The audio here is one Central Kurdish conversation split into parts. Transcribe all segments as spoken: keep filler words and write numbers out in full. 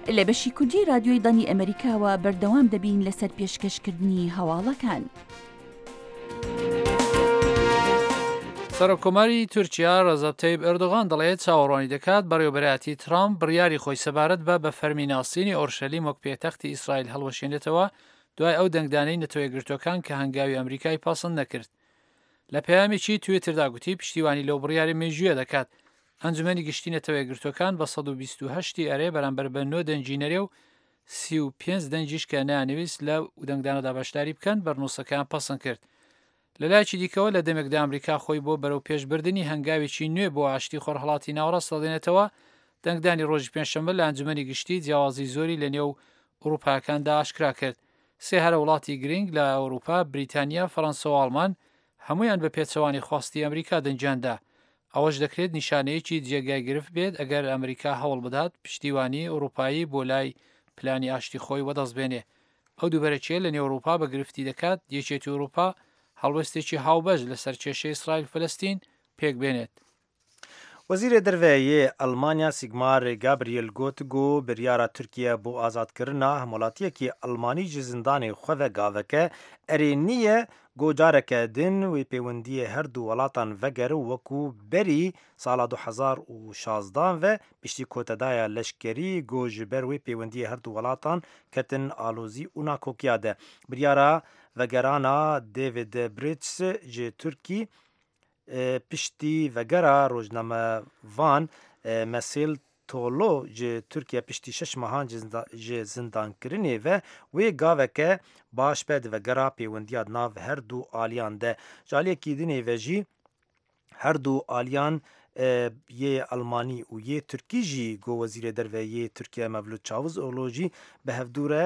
لە بەشی کوردی رادیۆی دانی ئەمریکاوە بەردەوام دەبین لەسەر پێشکەشکردنی هەواڵەکان. سەرۆکۆماری تورکیا ڕەزەب تەیب ئەردۆغان دەڵێت چاوەڕوانی دەکات بەڕێوەبەرایەتی ترامپ بڕیاری خۆی سەبارەت بە بە فەرمیناسینی ئۆرشەلیم وەک پێتەختی ئیسرائیل هەڵوەشێنێتەوە دوای ئەو دەنگدانەی نەتەوە یەکگرتوەکان کە هەنگاوی ئەمریکای پاسند نەکرد. لە پەیامێکی تویتردا گوتی پشتیوانی لەو بڕیاری مێژوویە دەکات. ئەنجومەنی گشتی نەتەوە یەکگرتوەکان بە سەد و بیست و هەشت ئەرێ بەرامبەر بە نۆ دەنگینەرێ و سی و پێنج دەنگیش کە نانویست لە دەنگدانەدا بەشداری بکەن بەرنووسەکان پەسەند کرد. لە لایکی دیکەوە لە دەمێکدا ئەمریکا خۆی بۆ بەرەو پێشبردننی هەنگاوێکی نوێ بۆ ئاشتی خۆرهەڵاتی ناوەڕاست دەدێنێتەوە. دەنگدانی ڕۆژی پێنجشەمبە لە ئەنجومەنی گشتی جیاوازی زۆری لە نێو ئەوروپایەکاندا ئاشکرا کرد. سێ هەرە وڵاتی گرنگ لە ئەوروپا، بریتانیا، فەڕەنسا و ئاڵمان هەمویان بە پێچەوانی خواستی ئەمریکا دەنجاندا. ئەوەش دەکرێت نیشانەیەکی جێگای گرفت بێت ئەگەر ئەمریکا هەوڵ بدات پشتیوانی ئەوروپایی بۆ لای پلانی ئاشتی خۆی وەدەستبێنێ. ئەو دووبەرەچێ لە نێو ئەوروپا بە گرفتی دەکات یەکێتی ئەوروپا هەڵوەستێکی هاوبەش لەسەر کێشەی ئیسرائیل فەلەستین پێک بێنێت. وەزیرە دەرەوەیە ئەڵمانیا سیگمار گابریێل گۆتگۆ بریارە تورکیا بۆ ئازادکردنا هەموڵاتیەکی ئەڵمانی ji زیندانê xwe ve gaveke erê نییە گۆجارێکە din wê pêwendiyê her du welatan vegere wekû berî sala du hezar û şazdan ve piştî kotedaya leşkerî got ji ber wê pêwendiyê her du welatan ketin alozî û nakokiya de. Biryara vegerana David Brits ji Tirkî piştî vegera rojnamevan Mesêl Tolo ji Tirkiye piştî şeş mehan ji zindankirinê ve wê gaveke baş be di vegera pêwendiya nav her du aliyan de. Ji aliyekî dinê ve jî her du aliyan yê Almanî û yê Tirkî jî got Wezîrê Derveyê Tirkiye Mevlût Çavuşoğlu jî bi hevdûre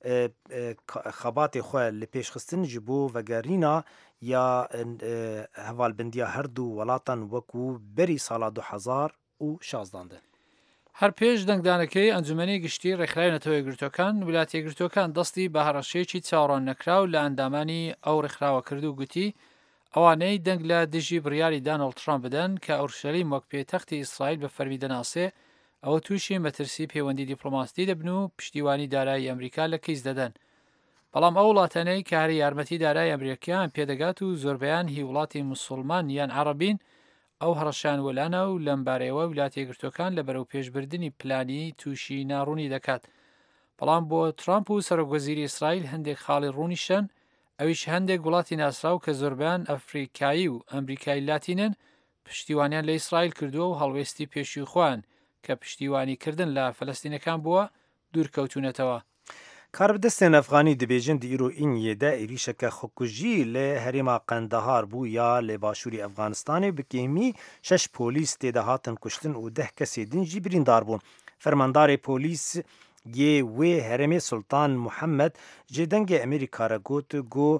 xebatê xwe li pêşxistin ji bo vegerîna ya hevalbindiya her du welatan wekû berî sala du hezar û şazdan de. هەر پێش دەنگدانەکەی ئەنجومەنی گشتی ڕێکخراوی نەتەوە یەکگرتوەکان ویلایەتە یەکگرتوەکان دەستی بە هەڕەشەیەکی چاوەڕوان نەکراو لە ئەندامانی ئەو ڕێکخراوە کرد و گوتی ئەوانەی دەنگ لە دژی بڕیاری دانەڵد ترامپ بدەن کە ئەورشەلیم وەک پێتەختی ئیسرائیل بە فەرمی دەناسێ ئەوە تووشی مەترسی پەیوەندی دیپلۆماسی دەبن و پشتیوانی دارایی ئەمریکا لە کەیس دەدەن. بەڵام ئەو وڵاتانەی کە هەر یارمەتی دارایی ئەمریکیان پێدەگات و زۆربەیان هی وڵاتی موسڵمان یان عەرەبین ئەو هەڕەشان وەلانە و لەمبارەیەوە ویلایەتە یەکگرتوەکان لە بەرەو پێشبردننی پلانی تووشی ناڕوونی دەکات. بەڵام بۆ ترامپ و سەرۆکوەزیری ئیسرائیل هەندێک خاڵی ڕوونیشەن ئەویش هەندێک وڵاتی ناسراو کە زۆربیان ئەفریقایی و ئەمریکای لاتینن پشتیوانیان لە ئیسرائیل کردووە و هەڵوێستی پێشووی خۆیان کە پشتیوانیکردن لە فەلەستینەکان بووە دوورکەوتونەتەوە. کاربدەستên Efxanî dibêjin di îro Înyê de êrişeke xwekujî lê herêma Qendehar bû ya lê başûrê Efxanistanê bi kêmî şeş polîs têde hatin kuştin û deh kesê din jî birîndar bûn. Fermandarê polîs yê wê herêmê Sultan Muhammed ji dengê Amerîka re got got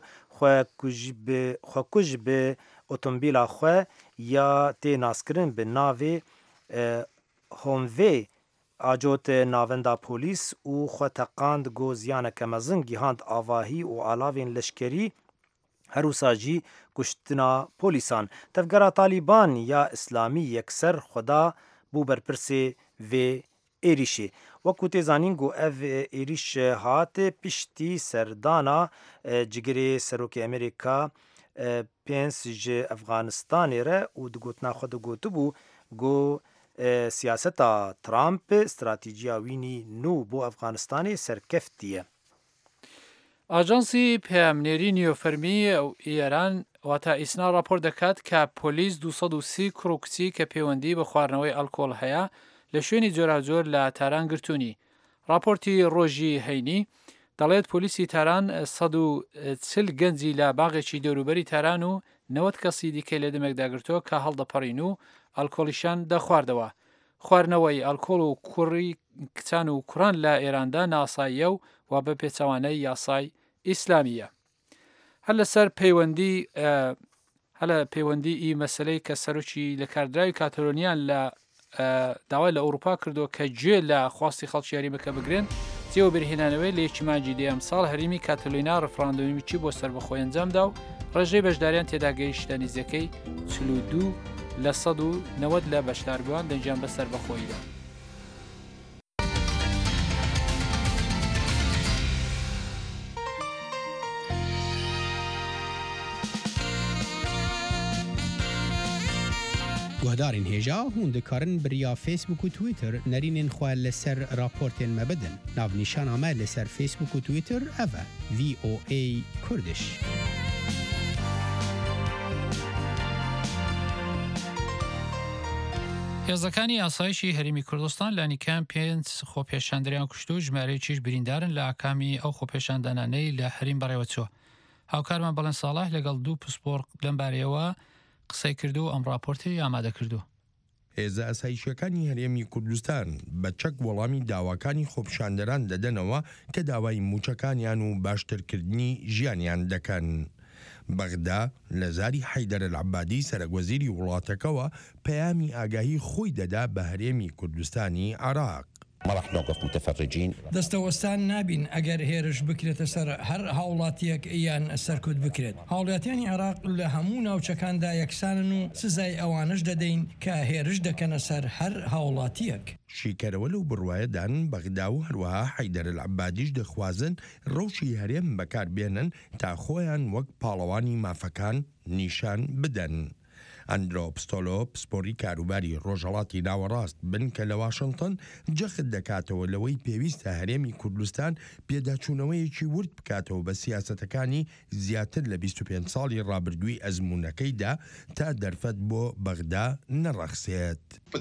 xwekuj bi otomobîla xwe ya tê naskirin bi navê Honvê Acot navenda polîs û xwe teqand got ziyaneke mezin gihand avahî û alavên leşkerî herûsa jî kuştina polîsan. Tevgera Talîban ya İslamî yekser xweda bû berpirsê vê êrişê. Wekû tê zanîn got ev êriş hat piştî serdana cigirê Serokê Amerîka Pence ji Efxanistanê re û di gotina xwe de gotibû got siyaseta Trump stratîjiya wînî nû bo Efxanistanê serkeftiye. ئاژانسی پەیامنێری نیۆفەرمی ئێران واتە ئیسنا راپۆر دەکات کە پۆلیس دوو سەد و سی کوڕ و کچی کە پەیوەندی بە خواردنەوەی ئەلکۆڵ هەیە لە شوێنی جۆراوجۆر لە تاران گرتوونی. راپۆرتی ڕۆژی هەینی دەڵێت پۆلیسی تاران سەد و چل گەنجی لە باغێکی دەوروبەری تاران و نەوەت کەسی دیکەی لە دەمێکداگرتۆ کە هەڵدەپەڕین و ئەلکۆلیشان دەخواردەوە. خواردنەوەی ئەلکۆڵ و کوڕی کچان و کوڕان لە ئێراندا ناساییە و وا بە پێچەوانەی یاسای ئیسلامیە. هەر لەسەر پەیوەندی هەر لە پەیوەندی ئی مەسلەی کە سەرۆکی لە کاردراوی کاتەلۆنیان لە داوای لە ئەوروپا کردو کە گوێ لە خواستی خەڵکی یاریمەکە بگرن جێوە بەرهێنانەوەی لە یەکی مانگی دێ ئەمساڵ هەرێمی کاتەلۆنا ڕفراندۆمیکی بۆ سەربەخۆی ئەنجامدا و ڕێژەی بەشداریان تێدا گەیشتە نزیەکەی چل و دوو لە سەد و نەوەت لە بەشداربووان دەنجیان بە سەربەخۆییدا. ئاگادارین هێژا هون دikarin biriya Facebook و Twitter nərînên xwe li ser raportên me bidin. Navnîşana me li ser Facebook û Twitter ev e V O A Kurdiş. هێزەکانی ئاسایشی هەرێمی کوردستان لانیکان پێنج خۆپێشاندەریان کوشت و ژمارەیەکیش بریندارن لە ئاکامی ئەو خۆپێشاندانانەی لە هەریم بەڕێوەچووە. هاوکارمان بەڵێن ساڵح لەگەڵ دوو پسپۆر لەم بارەیەوە قسەی کردو و ئەم راپۆرتی ئامادە کردو. هێزە ئاسایشیەکانی هەرێمی کوردستان بە چەک وەڵامی داواکانی خۆپیشاندەران دەدەنەوە کە داوای موچەکانیان و باشترکردنی ژیانیان دەکەن. بەغدا لە زاری حەیدەر العەبادی سەرۆکوەزیری وڵاتەکەوە پەیامی ئاگاهی خۆی دەدا بە هەرێمی کوردستانی عێراق. دەستەوەستان نابین ئەگەر هێرش بکرێتە سەر هەر هاوڵاتیەک یان سەرکوت بکرێت. هاوڵاتیانی عێراق لە هەموو ناوچەکاندا یەکسانن و سزای ئەوانش دەدەین کە هێرش دەکەنە سەر هەر هاوڵاتیەک. شیکەرەوە لەو بڕوایەدان بەغدا و هەروەها حەیدەر العەبادیش دەخوازن ڕەوشی هەرێم بەکاربێنن تا خۆیان وەک پاڵەوانی مافەکان نیشان بدەن. ئەندرۆ پستۆلۆ پسپۆری کاروباری ڕۆژهەڵاتی ناوەڕاست بن کە لە واشنگتن جەخت دەکاتەوە لەوەی پێویستە هەرێمی کوردستان پێداچوونەوەیەکی ورد بکاتەوە بە سیاسەتەکانی زیاتر لە بیست و پێنج ساڵی ڕابردووی ئەزموونەکەیدا تا دەرفەت بۆ بەغدا نەڕەخسێت.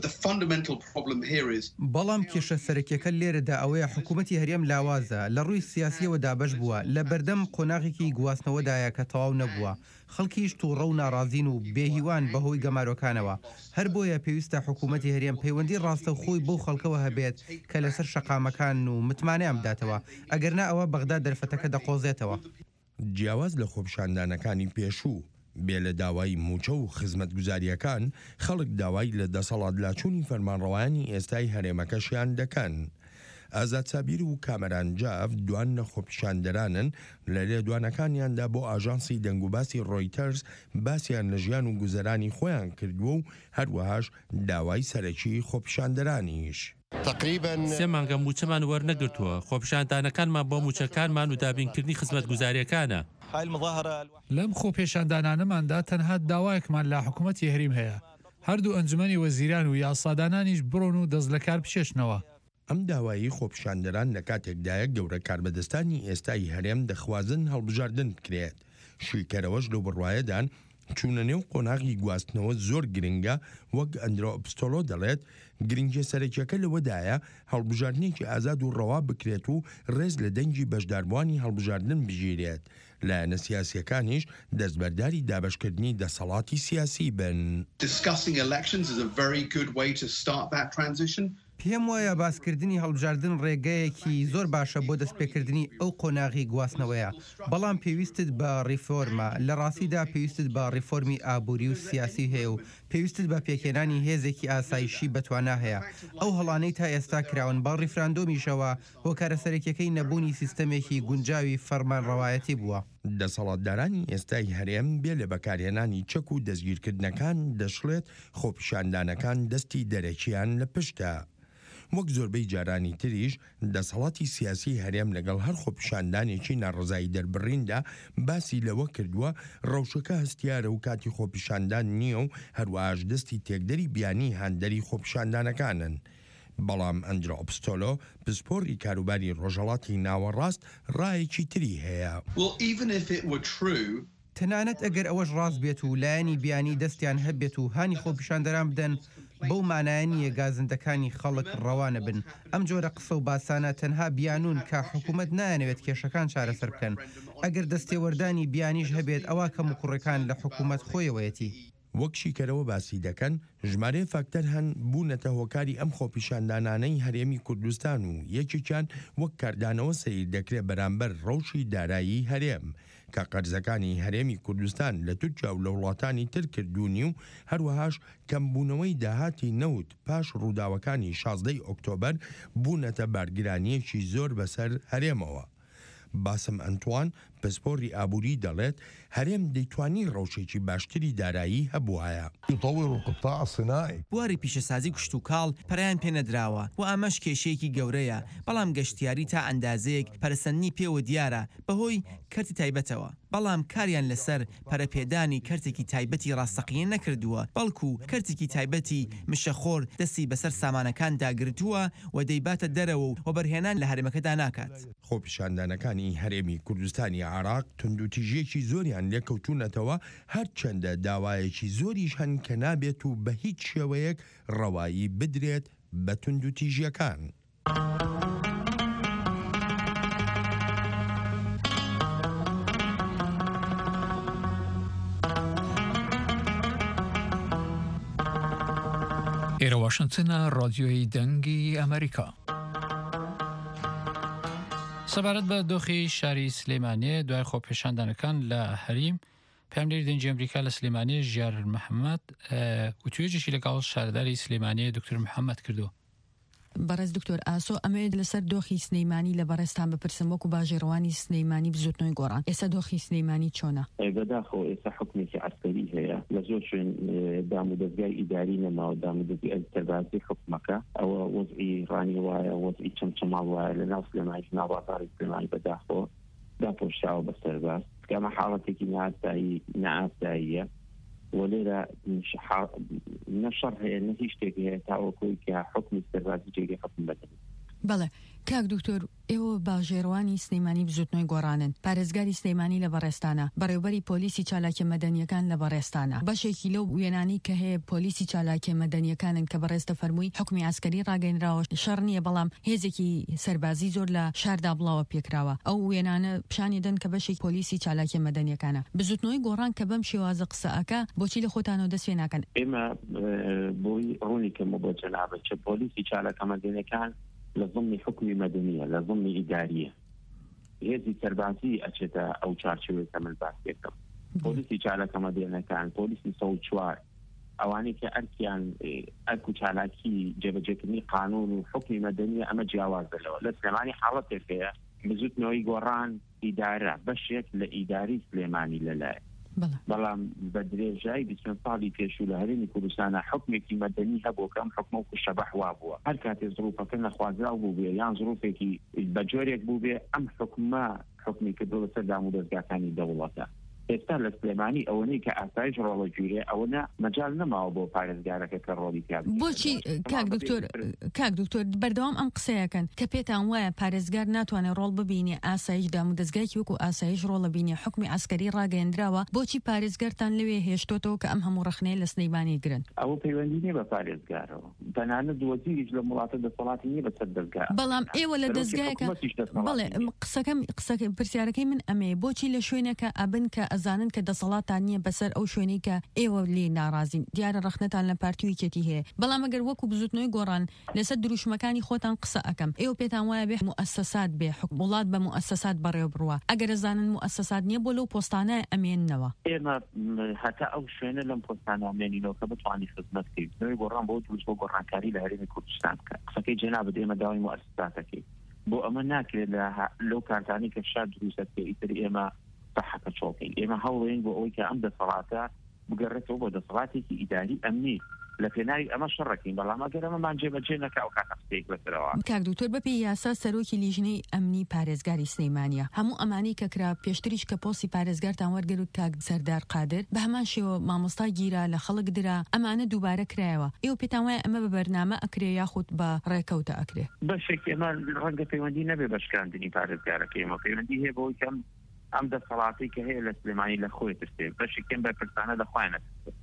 بەڵام کێشە سەرەکیەکە لێرەدا ئەوەیە حکوومەتی هەرێم لاوازە لە ڕووی سیاسیەوە دابەش بووە لە بەردەم قۆناغێکی گواستنەوەدایە کە تەواو نەبووە. خەڵکیش تووڕە و ناڕازین و بێهیوان بەهۆی گەمارۆکانەوە. هەر بۆیە پێویستە حکوومەتی هەرێم پەیوەندی ڕاستە خۆی بۆ خەڵکەوە هەبێت کە لەسەر شەقامەکان و متمانەیان بداتەوە، ئەگەرنا ئەوە بەغدا دەرفەتەکە دەقۆزێتەوە. جیاواز لە خۆپیشاندانەکانی پێشوو بێ لە داوای موچە و خزمەتگوزاریەکان خەڵک داوای لە دەسەڵات لاچوونی فەرمانڕەوایانی ئێستای هەرێمەکەشیان دەکەن. ئازاد سابیر و کامەران جاف دوان لە خۆپیشاندەرانن لە لێدوانەکانیاندا بۆ ئاژانسی دەنگوباسی ڕۆیتەرز باسییان لە ژیان و گوزەرانی خۆیان کردووە و هەروەهاش داوای سەرەکی خۆپیشاندەرانیش. سێ مانگە موچەمان وەرنەگرتووە. خۆپیشاندانەکانمان بۆ موچەکانمان و دابینکردنی خزمەتگوزاریەکانە. لەم خۆپێشاندانانەماندا تەنها داوایەکمان لە حکوومەتی هەریم هەیە. هەردوو ئەنجومەنی وەزیران و یاسادانانیش بڕۆن و دەست لە کار بچێشنەوە. ئەم داوایی خۆپیشاندەران لە کاتێکدایە گەورە کاربەدەستانی ئێستای هەرێم دەخوازن هەڵبژاردن بکرێت. شیکەرەوەش لەو بڕوایەدان چوونە نێو قۆناغی گواستنەوە زۆر گرنگە، وەک ئەندرۆ پستۆلۆ دەڵێت گرنگیە سەرەکیەکە لەوەدایە هەڵبژاردنێکی ئازاد و ڕەوا بکرێت و ڕێز لە دەنگی بەشداربووانی هەڵبژاردن بژیرێت. لایەنە سیاسیەکانیش دەستبەرداری دابەشکردنی دەسەڵاتی سیاسی بن. پێم وایە باسکردنی هەڵبژاردن ڕێگەیەکی زۆر باشە بۆ دەستپێکردنی ئەو قۆناغی گواستنەوەیە. بەڵام پێویستت بە ڕیفۆرمە. لە ڕاستیدا پێویستت بە ڕیفۆرمی ئابووری و سیاسی هەیە و پێویستت بە پێکێنانی هێزێکی ئاسایشی بەتوانا هەیە. ئەو هەڵانەی تا ئێستا کراون بە ڕیفراندۆمیشەوە هۆکارە سەرەکیەکەی نەبوونی سیستەمێکی گونجاوی فەرمانڕەوایەتی بووە. دەسەڵاتدارانی ئێستای هەرێم بێ لە بەکارهێنانی چەک و دەستگیرکردنەکان دەشڵێت خۆپیشاندانەکان دەستی دەرەکیان لە پشتە. وەک زۆربەی جارانی تریش دەسەڵاتی سیاسی هەرێم لەگەڵ هەر خۆپیشاندانێکی ناڕزایی دەربڕیندا باسی لەوە کردووە ڕەوشەکە هەستیارە و کاتی خۆپیشاندان نییە و هەروەهاش دەستی تێکدەری بیانی هاندەری خۆپیشاندانەکانن. بەڵام ئەندرۆ پستۆلۆ پسپۆری کاروباری ڕۆژهەڵاتی ناوەڕاست ڕایەکی تری هەیە. تەنانەت ئەگەر ئەوەش ڕاست بێت و لایەنی بیانی دەستیان هەبێت و هانی خۆپیشاندەران بدەن بەو مانایەنیە گازندەکانی خەڵک ڕەوانە بن. ئەم جۆرە قسە و باسانە تەنها بیانون کە حکوومەت نایەنەوێت کێشەکان چارەسەر بکەن. ئەگەر دەستێوەردانی بیانیش هەبێت ئەوە کەم و کوڕەکان لە حکوومەت خۆیەوەیەتی. وەک شیکەرەوە باسی دەکەن ژمارە فاکتەر هەن بوونەتە هۆکاری ئەم خۆپیشاندانانەی هەرێمی کوردستان و یەکێکیان وەک کاردانەوە سەیر دەکرێت بەرامبەر ڕەوشی دارایی هەرێم کە قەرزەکانی هەرێمی کوردستان لە تورکیا و لە وڵاتانی تر کردوونی و هەروەهاش کەمبوونەوەی داهاتی نەوت پاش ڕووداوەکانی شازدەی ئۆکتۆبەر بوونەتە بارگرانیەکی زۆر بەسەر هەرێمەوە. باسم ئەنتوان پسپۆری ئابووری دەڵێت هەرێم دەیتوانی ڕەوشێکی باشتری دارایی هەبوایە. بواری پیشەسازی کشت و کاڵ پەرایان پێنەدراوە و ئەمەش کێشەیەکی گەورەیە، بەڵام گەشتیاری تا ئەندازەیەک پەرسەندنی پێوە دیارە بەهۆی کەرتی تایبەتەوە، بەڵام کاریان لەسەر پەرەپێدانی کەرتێکی تایبەتی ڕاستەقینە نەکردووە، بەڵکو کەرتێکی تایبەتی مشەخۆر دەستی بەسەر سامانەکان داگرتووە و دەیباتە دەرەوە و بەرهێنان لە هەرێمەکەدا ناکات. خۆپیشاندانەکانی هەرێمی کوردستانی عێراق توندوتیژیەکی زۆریان لێکەوتونەتەوە، هەرچەندە داوایەکی زۆریش هەن کە نابێت و بە هیچ شێوەیەک ڕەوایی بدرێت بە توندوتیژیەکان. ئێرە واشنگتنە، ڕادیۆی دەنگی ئەمریکا. سەبارەت بە دۆخی شاری سلێمانیە دوای خۆپێشاندانەکان لە هەریم، پەیامدەری دەنگی ئەمریکا لە سلێمانیە ژیار محەممەد وتوێژێکی لەگەڵ شارداری سلێمانیە دکتۆر محەممەد کردو. بەڕێز دکتۆر ئاسۆ ئەمەوێت لەسەر دۆخی سنەیمانی لە بەڕێستان بپرسم وەکو باژێڕوانی سنەیمانی بزوتنەوەی گۆڕان. ئێستا دۆخی سنەیمانی چۆنە؟ بەداخەوە ئێستا حکمێکی عەسکەری هەیە لە زۆر شوێن دام و دەستگای ئیداری نەماوە، دام و دەستگای سەربازی حکومەکە ئەوە وەزعی ڕانی وایە، وەزعی چەمچەماڵ وایە لە ناو سلێمانی ناو بازاڕی سلێمانی بەداخەوە داپۆشراوە بە سەرباز کەمە حاڵەتێکی نائاسایی نائاساییە ولێرە نەشەڕ هەیە نە هیچ شتێک هەیە تاوەکوی کە حکمی سەربازی جێگەی حکم بدەن. بەڵێ کاک دکتۆر، ئێوە باژێڕوانی سلەیمانی بزوتنەوەی گۆڕانن، پارێزگاری سلەیمانی لە بەڕێستانە، بەڕێوەبەری پۆلیسی چالاکیە مەدەنیەکان لە بەڕێستانە، بەشێکی لەو وێنانی کە هەیە پۆلیسی چالاکیە مەدەنیەکانن کە بەڕێستە فەرمووی حکمی عەسکەری ڕاگەیەنراوە، شەڕ نییە، بەڵام هێزێکی سەربازی زۆر لە شاردا بڵاوە پێکراوە. ئەو وێنانە پیشانی دەن کە بەشێک پۆلیسی چالاکیە مەدەنیەکانە. بزوتنەوەی گۆڕان کە بەم شێوازە قسەئەکە بۆچی لە خۆتانەوە دەست پێ ناکەن؟ ئێمە بۆی ڕوونی کەمە بۆ جەنابەت چ پۆلیسی چالاکە مەدەنیەکان لە ضمنی حکمی مەدەنیە، لە ضمنی ئیداریە، هێزی سەربازی ئەچێتە ئەو چارچوەیە کە من باس پێکەم. پۆلیسی چالاکە مەدەنیەکان، پۆلیسی سەد و چوار، ئەوانەی کە ئەرکیان ئەرک و چالاکی جێبەجێکردنی قانون و حکمی مەدەنیە ئەمە جیاواز دەلەوە. لە سلێمانی حاڵەتێک هەیە بزوتنەوەی گۆڕان ئیدارە بەشێک لە ئیداری سلێمانی لەلایە، بەڵام بە درێژایی بیست ساڵی پێشوو لە هەرێمی کوردستانە حکمێکی مەدەنی هەبوو کەم حکمە و شەبەح وا بووە. هەر کاتێ زروفەکە نەخوازراو بوو بێ یان زروفێکی بە جۆرێک بوو بێ ئەم حکمە حکمی کردو لەسەر دام و دەستگاکانی دەوڵەتە. ئێستا لە سلێمانی ئەوەنەی کە ئاسایش ڕۆڵە گیرێ ئەوەنە مەجال نەماوە بۆ پارێزگارەکە کە ڕۆڵی پیاد. بۆچی کاک دکتۆر کاک دکتۆر بەردەوام ئەم قسەیەکەن کە پێتان وایە پارێزگار ناتوانێت ڕۆڵ ببینێ ئاسایش دام و دەستگایکی وەکو ئاسایش ڕۆڵە بینێ حکمی عەسکەری ڕاگەیەندراوە، بۆچی پارێزگارتان لەوێ هێشتۆتەوە کە ئەم هەموو ڕەخنەیە لە سلەیمانی گرن؟ ئەوە پەیوەندی نییە بە پارێزگارەوە، تەنانەت وەزیریش لە وڵاتە دەسەڵاتی نییە بەسەر دەستگا. بەڵام ئێوە لە دەستگایەکە بەڵێ قسەکەم قسەکە پرسیارەکەی من ئەمەیە، بۆچی لە شوێنەکە ئەبن کە ئەزانن کە دەسەڵاتان نییە بەسەر ئەو شوێنەی کە ئێوە لێ ناڕازین، دیارە ڕەخنەتان لە پارتیویکێتی هەیە. بەڵام ئەگەر وەکو بزوتنەوەی گۆڕان لەسەر دروشمەکانی خۆتان قسە ئەەکەم، ئێوە پێتان وایە بێ موسسات بێ، وڵات بە موسسات بەڕێوە بڕوە، ئەگەر ئەزانن موسسات نییە بۆ لەو پۆستانە ئەمێننەوە. ئێمە هەتا ئەو شوێنە لەم پۆستانە ئەمێنینەوە کە بتوانانی خزمەت بکەیت. بزوتنەوەی گۆڕان بۆ دروست بۆ گۆڕانکاری لە هەرێمی کوردستان بکە. قسەکەی جەنابەت ئێمە داوای موسساتەکەی بۆ ئەمە ناکرێت لەو کارتانی کە شار دروستە ئیتر ئێمە بەحەکە چۆکەین. ئێمە هەوڵێن بۆ ئەوەی کە ئەم دەسەڵاتە بگەڕێتەوە بۆ دەسەڵاتێکی ئیداری ئەمنی لە پێناوی ئەمە شەڕەکەین، بەڵام ئەگەر ئەمەمان جێبەجێ نەکا ئەو کاتە قسەیەک بەسەرەوە. کاک دکتۆر بەپێی یاسا سەرۆکی لیژنەی ئەمنی پارێزگاری سلەیمانیە، هەموو ئەمانەی کە کرا پێشتریش کە پۆستی پارێزگارتان وەرگرت کاک سەردار قادر بە هەمان شێوە مامۆستا گیرا لە خەڵک درا، ئەمانە دووبارە کرایەوە. ئێوە پێتان وایە ئەمە بە بەرنامە ئەکرێ یاخود بە ڕێکەوتە ئەکرێ؟ بەشێک ئێمە ڕەنگە پەیوەندی نەبێ بەشکاندنی پارێزگارەکە، ئێمە پەیوەندی هەیە بۆی کەم ئەم دەسەڵاتی کە هەیە لە سلێمانی لە خۆی ترسێ، بەشێکم بە پرسانە لەخوایە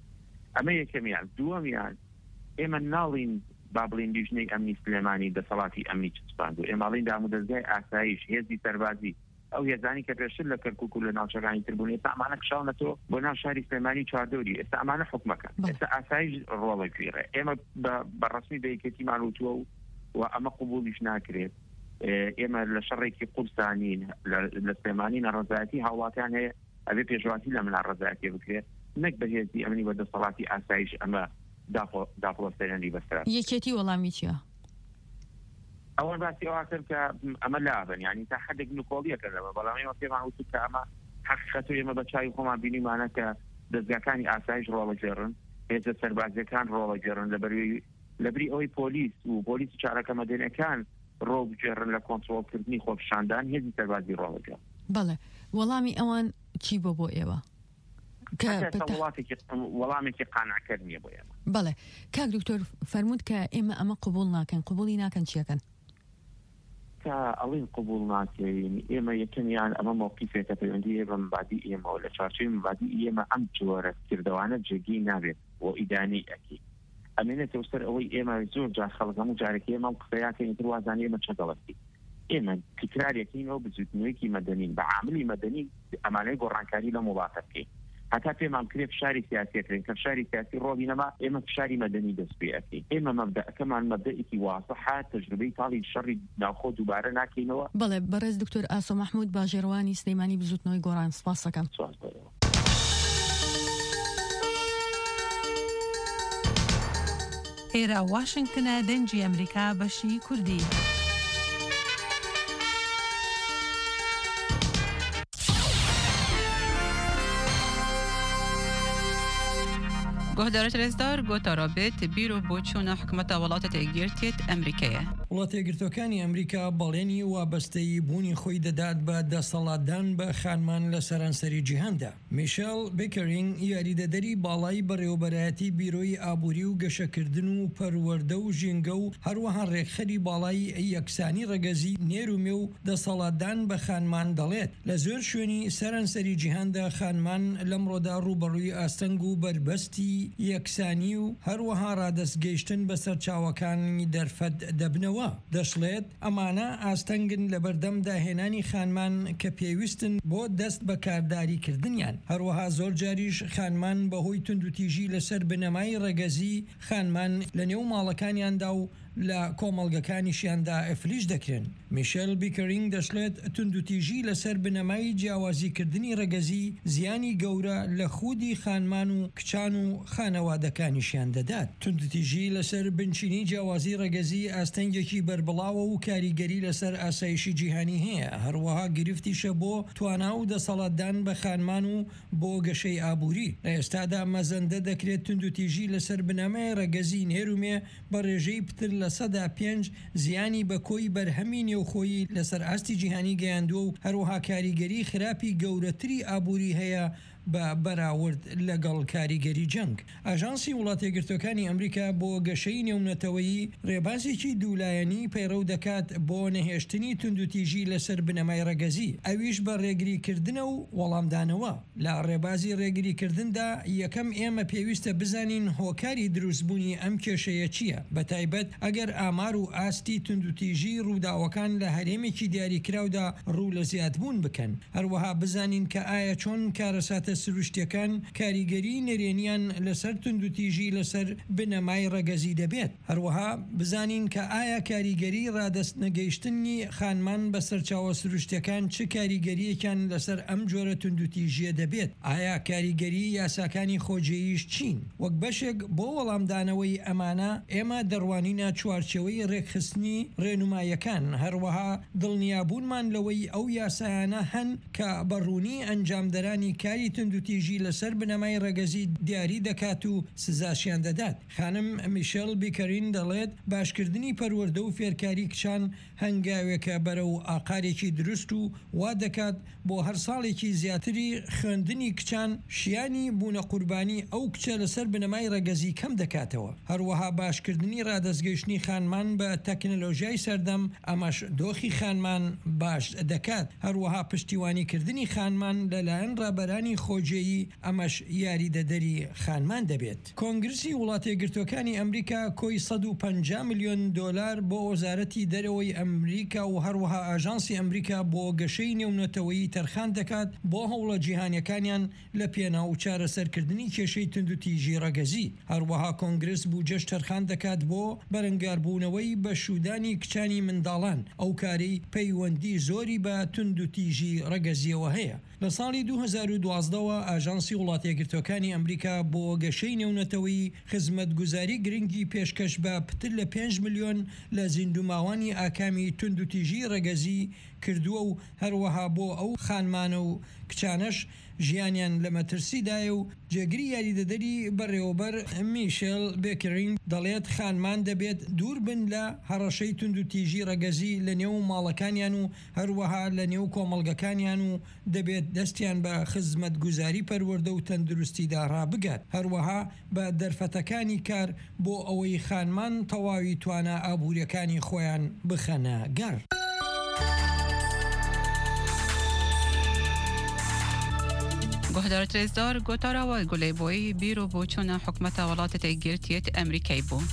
ئەمە یەکەمیان. دووەمیان ئێمە ناڵین با بڵین لیژنەی ئەمنی سلێمانی دەسەڵاتی ئەمنی چسپاندوو، ئێمەڵین دام و دەستگای ئاسایش، هێزی سەربازی، ئەو هێزانی کە پێشتر لە کەرکووک و لە ناوچەکانی تر بوون، ئێستا ئەمانە کشاونەتەوە بۆ ناو شاری سلێمانی چواردۆری، ئێستا ئەمانە حکومەکەن، ئێستا ئاسایش ڕۆڵی کوێرە. ئێمە بەڕەسمی بە یەکێتیمان وتووە و ئەمە قبوڵیش ناکرێت. ئێمە لە شەڕێکی قورسانین لە سلێمانی ناڕەزایەتی هاوڵاتیان هەیە، ئەبێ پێشواتی لە من ناڕەزایەتی بکرێت، نەک بە هێزی ئەمنی بە دەسەڵاتی ئاسایش ئەمە داپۆستێنەری بەسەر. یەکێتی وەڵامی چییە؟ ئەوە باسی ئەوە کرد کە ئەمە لابن یعنی تا حدێک نکۆڵیەکە لەمە بەڵام ئێمە پێمان وتوت کە ئەمە حقیقەت و ئێمە بە چاوی خۆمان بینیمانە کە دەستگاکانی ئاسایش ڕۆڵەجێڕن هێزە سەربازەکان ڕۆڵەجێڕن لەبەری ئەوەی پۆلیس و پۆلیسی چارەکە مەدەنیەکان ڕۆبجێڕن لە کۆنتڕۆڵکردنی خۆپیشاندان هێزی سەربازی ڕۆڵەجێڕن. بەڵێ وەڵامی ئەوان چی بۆ بۆ ئێوە؟ وەڵامێکی قانعکرد نییە بۆ ئێمە. بەڵێ کاک دکتۆر فەرموود کە ئێمە ئەمە قبول ناکەن قبولی ناکەن چیەکەن؟ کە ئەڵین قبول ناکەین ئێمە یەکەمیان ئەمە موقیفێکە پەیوەندی بە مبادی ئێمە و لە چارچوی مبادی ئێمە ئەم جۆرە کردەوانە جێگی نابێت بۆ ئیدانی ئەکی ئەمێنێتەوە سەر ئەوەی ئێمە زۆر جار خەڵکەم و جارێکی ئێمە قسەیاکەین تر وازانێ ئێمە چەگەڵەتی ئێمە تکرارێکینەوە بزوتنەوەیکی مەدەنین بە عاملی مەدەنی ئەمانەی گۆڕانکاری لە وڵاتە بکەین هەتا پێمان کرێ فشاری سیاسیەکەین کە فشاری سیاسی ڕۆڵی نەما ئێمە فشاری مەدەنی دەست پێ ئەکەین ئێمە مەبدەئەکەمان مەبدەئێکی واسەحە تەجروبەی تاڵی شەڕی ناوخۆ دووبارە ناکەینەوە. بەڵێ بەڕێز دکتۆر ئاسۆ مەحموود باژێڕوانی سلەیمانی بزوتنەوەی گۆڕان سپاس دەکەم. ئێرە واشنگتنە دەنجی ئەمریکا بەشی کوردی. گۆهدارە رێزدار گۆتارابێت بیرۆ بۆ چوونە حکومەتە وڵاتە تێگیرتێت ئەمریکایە. وڵاتە یەکگرتوەکانی ئەمریکا بەڵێنی وابەستەی بوونی خۆی دەدات بە دەسەڵاتدان بە خانمان لە سەرانسەری جیهاندا. میشێل بیکەرینگ یاریدەدەری باڵای بەڕێوەبەرایەتی بیرۆی ئابووری و گەشەکردن و پەروەردە و ژینگە و هەروەها ڕێکخەری باڵای یەکسانی ڕەگەزی نێرومێ و دەسەڵاتدان بە خانمان دەڵێت. لە زۆر شوێنی سەرانسەری جیهاندا خانمان لەمڕۆدا ڕوبەڕووی ئاستەنگ و بربەستی یەکسانی و هەروەها ڕادەستگەیشتن بەسەر چاوەکانی دەرفەت دەبنەوە. دەشڵێت ئەمانە ئاستەنگن لە بەردەم داهێنانی خانمان کە پێویستن بۆ دەست بە کارداریکردنیان. هەروەها زۆر جاریش خانمان بەهۆی توندوتیژی لەسەر بنەمای ڕەگەزی خانمان لە نێو ماڵەکانیاندا و لە کۆمەڵگەکانیشیاندا ئەفلیش دەکرێن. میشێل بیکەرینگ دەشڵێت توندوتیژی لەسەر بنەمای جیاوازیکردنی ڕەگەزی زیانی گەورە لە خودی خانمان و کچان و خانەوادەکانیشیان دەدات. توندوتیژی لەسەر بنچینی جیاوازی ڕەگەزی ئاستەنگێکی بربڵاوە و کاریگەری لەسەر ئاسایشی جیهانی هەیە. هەروەها گرفتیشە بۆ توانا و دەسەڵاتدان بە خانمان و بۆ گەشەی ئابووری. لە ئێستادا مەزەندە دەکرێت توندوتیژی لەسەر بنەمای ڕەگەزی نێرومێ بە ڕێژەی پتر لە سەدا پێنج زیانی بە کۆی بەرهەمی نێوخۆیی لەسەر ئاستی جیهانی گەیاندووە و هەروەها کاریگەری خراپی گەورەتری ئابووری هەیە بە بەراورد لەگەڵ کاریگەری جەنگ. ئاژانسی وڵاتە یەکگرتوەکانی ئەمریکا بۆ گەشەی نێونەتەوەیی ڕێبازێکی دوولایەنی پەیڕەو دەکات بۆ نەهێشتنی توندوتیژی لەسەر بنەمای ڕەگەزی ئەویش بە ڕێگریکردنە و وەڵامدانەوە. لە ڕێبازی ڕێگریکردندا یەکەم ئێمە پێویستە بزانین هۆکاری دروستبوونی ئەم کێشەیە چییە بە تایبەت ئەگەر ئامار و ئاستی توندوتیژی ڕووداوەکان لە هەرێمێکی دیاریکراودا ڕوو لە زیادبوون بکەن. هەروەها بزانین کە ئایا چۆن کارەساتە سروشتەکان کاریگەری نەرێنیان لەسەر توندوتیژی لەسەر بنەمای ڕەگەزی دەبێت. هەروەها بزانین کە ئایا کاریگەری ڕادەست نەگەیشتنی خانمان بە سەرچاوە سروشتەکان چه کاریگەریەکان لەسەر ئەم جۆرە توندوتیژیە دەبێت. ئایا کاریگەری یاساکانی خۆجێیش چین. وەک بەشێک بۆ وەڵامدانەوەی ئەمانە ئێمە دەڕوانینە چوارچەوەی ڕێکخستنی ڕێنمایەکان. هەروەها دڵنیابوونمان لەوەی ئەو یاسایانە هەن کە بەڕوونی ئەنجامدەرانی کاری توندوتیژی لەسەر بنەمای ڕەگەزی دیاری دەکات و سزاشیان دەدات. خانم میشێل بیکەرین دەڵێت باشکردنی پەروەردە و فێرکاری کچان هەنگاوێکە بەرە و ئاقارێکی دروست و وا دەکات بۆ هەر ساڵێکی زیاتری خوێندنی کچان شیانی بوونە قوربانی ئەو کچە لەسەر بنەمای ڕەگەزی کەم دەکاتەوە. هەروەها باشکردنی ڕادەستگەیشتنی خانمان بە تەکنەلۆژیای سەردەم ئەمەش دۆخی خانمان باش دەکات. هەروەها پشتیوانیکردنی خانمان لەلایەن ڕابەرانی خۆجێیی ئەمەش یاریدەدەری خانمان دەبێت. کۆنگرسی وڵاتە یەکگرتوەکانی ئەمریکا کۆی سەد و پەنجا ملیۆن دۆلار بۆ وەزارەتی دەرەوەی ئەمریکا و هەروەها ئاژانسی ئەمریکا بۆ گەشەی نێونەتەوەیی تەرخان دەکات بۆ هەوڵە جیهانیەکانیان لە پێنا و چارەسەرکردنی کێشەی توندوتیژی ڕەگەزی. هەروەها کۆنگرس بوجەش تەرخان دەکات بۆ بەرەنگاربوونەوەی بە شودانی کچانی منداڵان ئەو کارەی پەیوەندی زۆری بە توندوتیژی ڕەگەزیەوە هەیە. لە ساڵی دوو هەزار و دوازدە لەگەڵەوە ئاژانسی وڵاتە یەکگرتووەکانی ئەمریکا بۆ گەشەی نێونەتەوەی خزمەتگوزاری گرنگی پێشکەش بە پتر لە پێنج ملیۆن لە زیندوماوانی ئاکامی تونند و تیژی ڕێگەزی کردووە و هەروەها بۆ ئەو خانمانە و کچانەش ژیانیان لە مەترسیدایە و جێگری یاریدەدەری بەڕێوەبەر میشێل بێکرینگ دەڵێت خانمان دەبێت دوور بن لە هەڕەشەی تونند و تیژی ڕێگەزی لە نێو ماڵەکانیان و هەروەها لە نێو کۆمەڵگەکانیان و دەبێت دەستیان بە خزمەتگوزاری پەروەردە و تەندروستیدا ڕابگات هەروەها بە دەرفەتەکانی کار بۆ ئەوەی خانمان تەواوی توانە ئابوووریەکانی خۆیان بخەنە گەڕ. گهدار تریزدار گوتارا و گلی بوی بیرو بو چون حکمت ولات تگیرتیت امریکایی بو.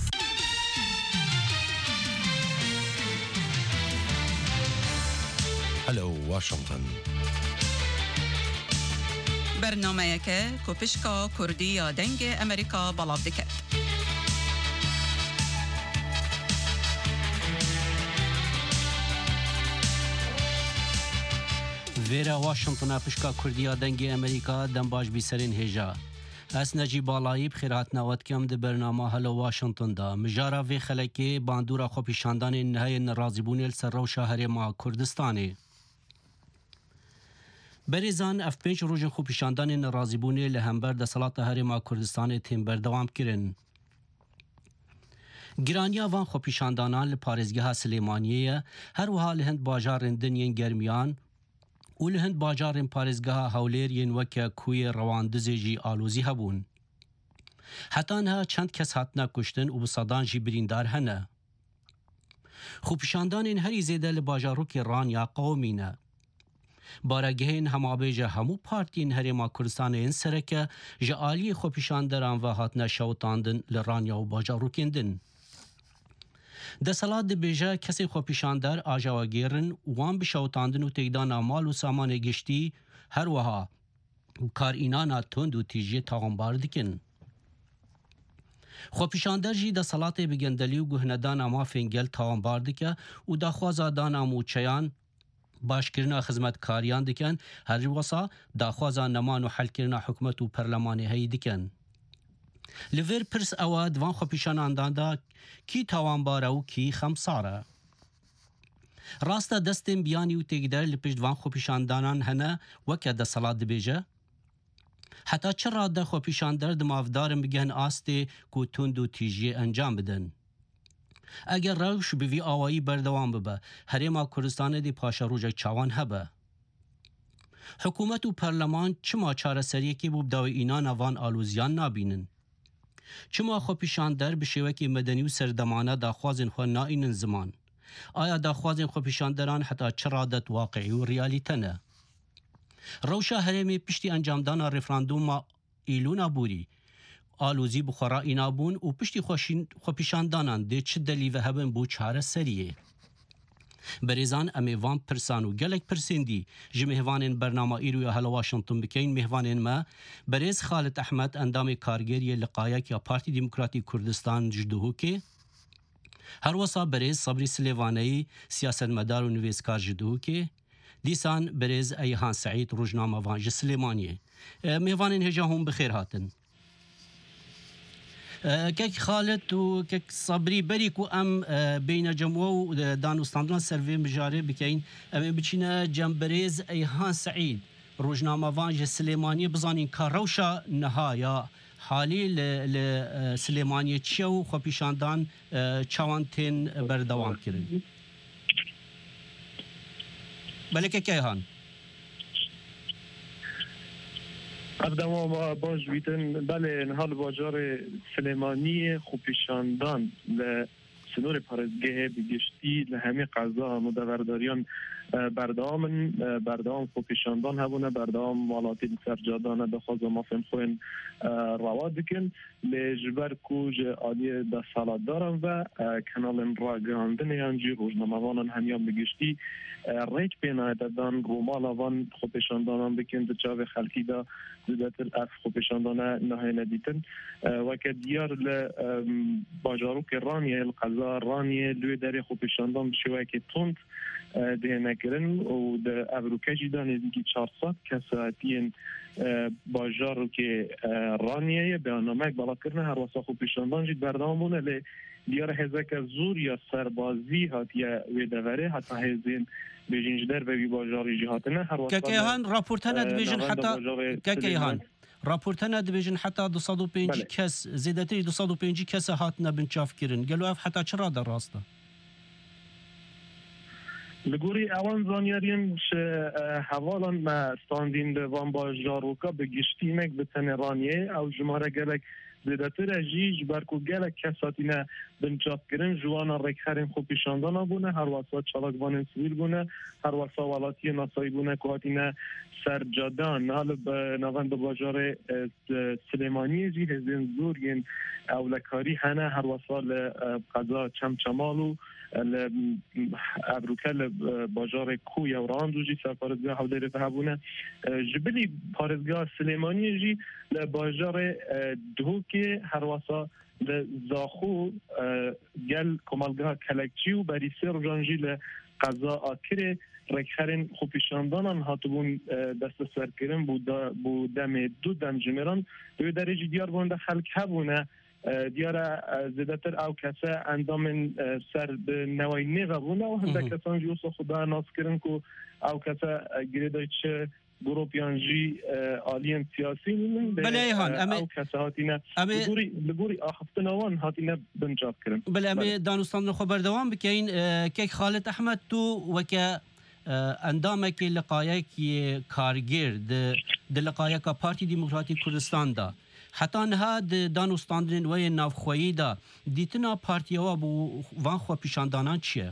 هلو واشنطن. برنامه که کوپشکا کردی یا دنگ امریکا بلاف دکت. ویرا واشنطن پشکا کردیا دنگی امریکا دم باش بیسرین هجا. اس نجی بالایی بخیرات نوات کم ده برنامه هلو واشنطن دا. مجارا وی خلکی باندورا خو پیشاندان نهای نرازیبونی لسر رو شهر ما کردستانی. بریزان اف پنج روز خو پیشاندان نرازیبونی لهمبر ده صلات هر ما کردستان تیم بردوام کرن. گرانیا وان خو پیشاندانان لپارزگاه سلیمانیه هر وها لهند باجار دنین گرمیان و لهند باجارن پارێزگەها هەولێریên وەکە کوێ ڕەواندزێژی ئالۆزی هەبوون. هەتانها چەند کەس هاتنە کوشتن و بسەدان ژی بریندار هەنە. خوپیشاندانên هەری زێدە لە باژارۆکی ڕانیا قەومینە. بارەگەهێن هەمابێژە هەموو پارتین هەرێما کوردستانên سەرەکە ji aliyê xwepîşanderan ve hatine şewtandin li ranya û bajarokên din. Desalat dibêje kesê xwepîşander ajawa gêrin wan bi şewtandin û têkdana mal û samanê giştî her wiha karînana tund û tîjiyê tawanbar dikin. Xwepîşander jî desalatê bi gendelî û guhnedana mafên gel tawanbar dike û daxwaza dana mûçeyan başkirina xizmetkariyan dikin her wisa daxwaza neman û helkirina hikûmet û perlemanê heyî dikin. Li vêr pirs ew divan xwepîşanandan da kî tawanbar e û kî xemsar e. Rast e destên biyanî û têkder li pişt divan xwepîşandanan hene weke desalat dibêje. Heta çi rade xwepîşander di mavdarin bigehen astê ku tund û tîjiyê encam bidin. Eger rewş bi vî awayî berdewam bibe, Herêma Kurdistanê dê paşerojek çawan hebe. Hikûmet û perleman çima çareseriyekê bû dawê înana van alûziyan nabînin. Çima xwepîşander bi şêwekê medenî û serdemane daxwazên xwe naînin ziman. Aya daxwazên xwepîşanderan heta çi radet waqîî û realîte ne. Rewşa Herêmê piştî encamdana referandûma îlûna Bûrî, alûzî bi xwe raînabûn û piştî xwepîşandanan dê çi delî ve hebin bû çareseriyê. Berêzan em ê van pirsan û gelek pirsên dî ji mêhvanên bernama îroya Hello Washington bikeyn mêhvanên me Berêz Xalit Ehmed endamê kargeriyê liqayek ya Partî Demokratîk Kurdistan ji Duhokê, her wisa Berêz Sabrî Silêvaneyî siyasetmedar û nivêskar ji Duhokê, dîsan Berêz Eyhan Seîd rojnamevan ji Silêmaniyê. Mêhvanên hêja hûn bi xêr hatin. Kek Xalit û kek Sabrî berî ku em bêyne cemwa û danûstandina ser vê mijarê bikeyn, em ê biçîne cem Berêz Eyhan Seîd rojnamevan ji Silêmaniyê bizanîn ka rewşa niha ya halî li Silêmaniyê çi ye û xwepîşandan çawan tên berdewam kirin. Belekek Eyhan. Evdema baş bîtin belê niha li bajarê Silêmaniyê xwepîşandan li sînorê parêzgehê bi giştî li hemî qeza hemû deverdariyan berdewam in berdewam xwepîşandan hebûne berdewam welatî li ser cadana dixwaza mafên xwe yên rawa dikin lê ji ber ku ji aliyê desalatdaran ve kenalên ragihandinê yan jî rojnamevanan hemiyan bi giştî rêk pê nayê dan rûmala van xwepîşandanan bikin di çavê xelkî de zêdetir ev xwepîşandana nahêne dîtin weke diyar li bajarokê Ranyayê li qeza قضا رانیه دوی داری خوب پیشاندان بشوه که تند ده نکرن و ده ابروکه جدا نزدیکی چهارصد کساتین باجار رو که رانیه به آنامک بالا کرنه هر واسه خوب پیشاندان جید بردام بونه لی دیار هزک زور یا سربازی هات یا ویدوره حتی هزین بیجینج در بی باجاری جهاتنه هر واسه که هان راپورتانه دیویژن حتی که هان راپورتانه دیویژن حتی دویست و پنج کس زیادتری دویست و پنج کس هاتنه بنچاف کرن گلو اف حتی چرا در راسته لگوری اوان زانیارین ش حوالا ما ستاندین دوان باجاروکا به گشتیمک به تنرانیه او جماره گلک زیادتر جیج برکو گلک کساتینه بنچاف کرن جوانا رکخرین خوب پیشاندانا بونه هر واسا چالاکوانین سویل بونه هر واسا والاتی ناسایی بونه کواتینه سرجادان حالا به نوند باجار سلیمانی جی هزین زور ین اولکاری هنه هر واسا قضا چمچمالو ابروکل باجار کوی و راندو جی سر پارزگاه حوله رفهبونه جبلی پارزگاه سلیمانی جی باجار دوکی هر واسا زاخو گل کمالگاه کلکچی و بریسی رو جانجی لقضا آکره رکخرین خوبیشاندانان هاتبون دست سر کرن بو دم دو دم جمران دوی درجی دیار بونده خلق هبونه دیاره زیادتر او کسه اندام سر نوای نیغه بونه و هنده کسان جوسو خدا ناس کرن که او کسه گریده چه گروپیان جی آلین سیاسی میمون بله ایهان او کسه هاتینه لگوری آخفتن آوان هاتینه بنجاب کرن بله امی دانستان خو بردوام بکین که خالد احمد تو وکه اندامك لقایک کارگر د لقایک پارتی دموکراتی کردستان دا حتی نه د دانستاندن و نافخویی دا دیتنا پارتیوا بو وان خو پیشاندانان چیه؟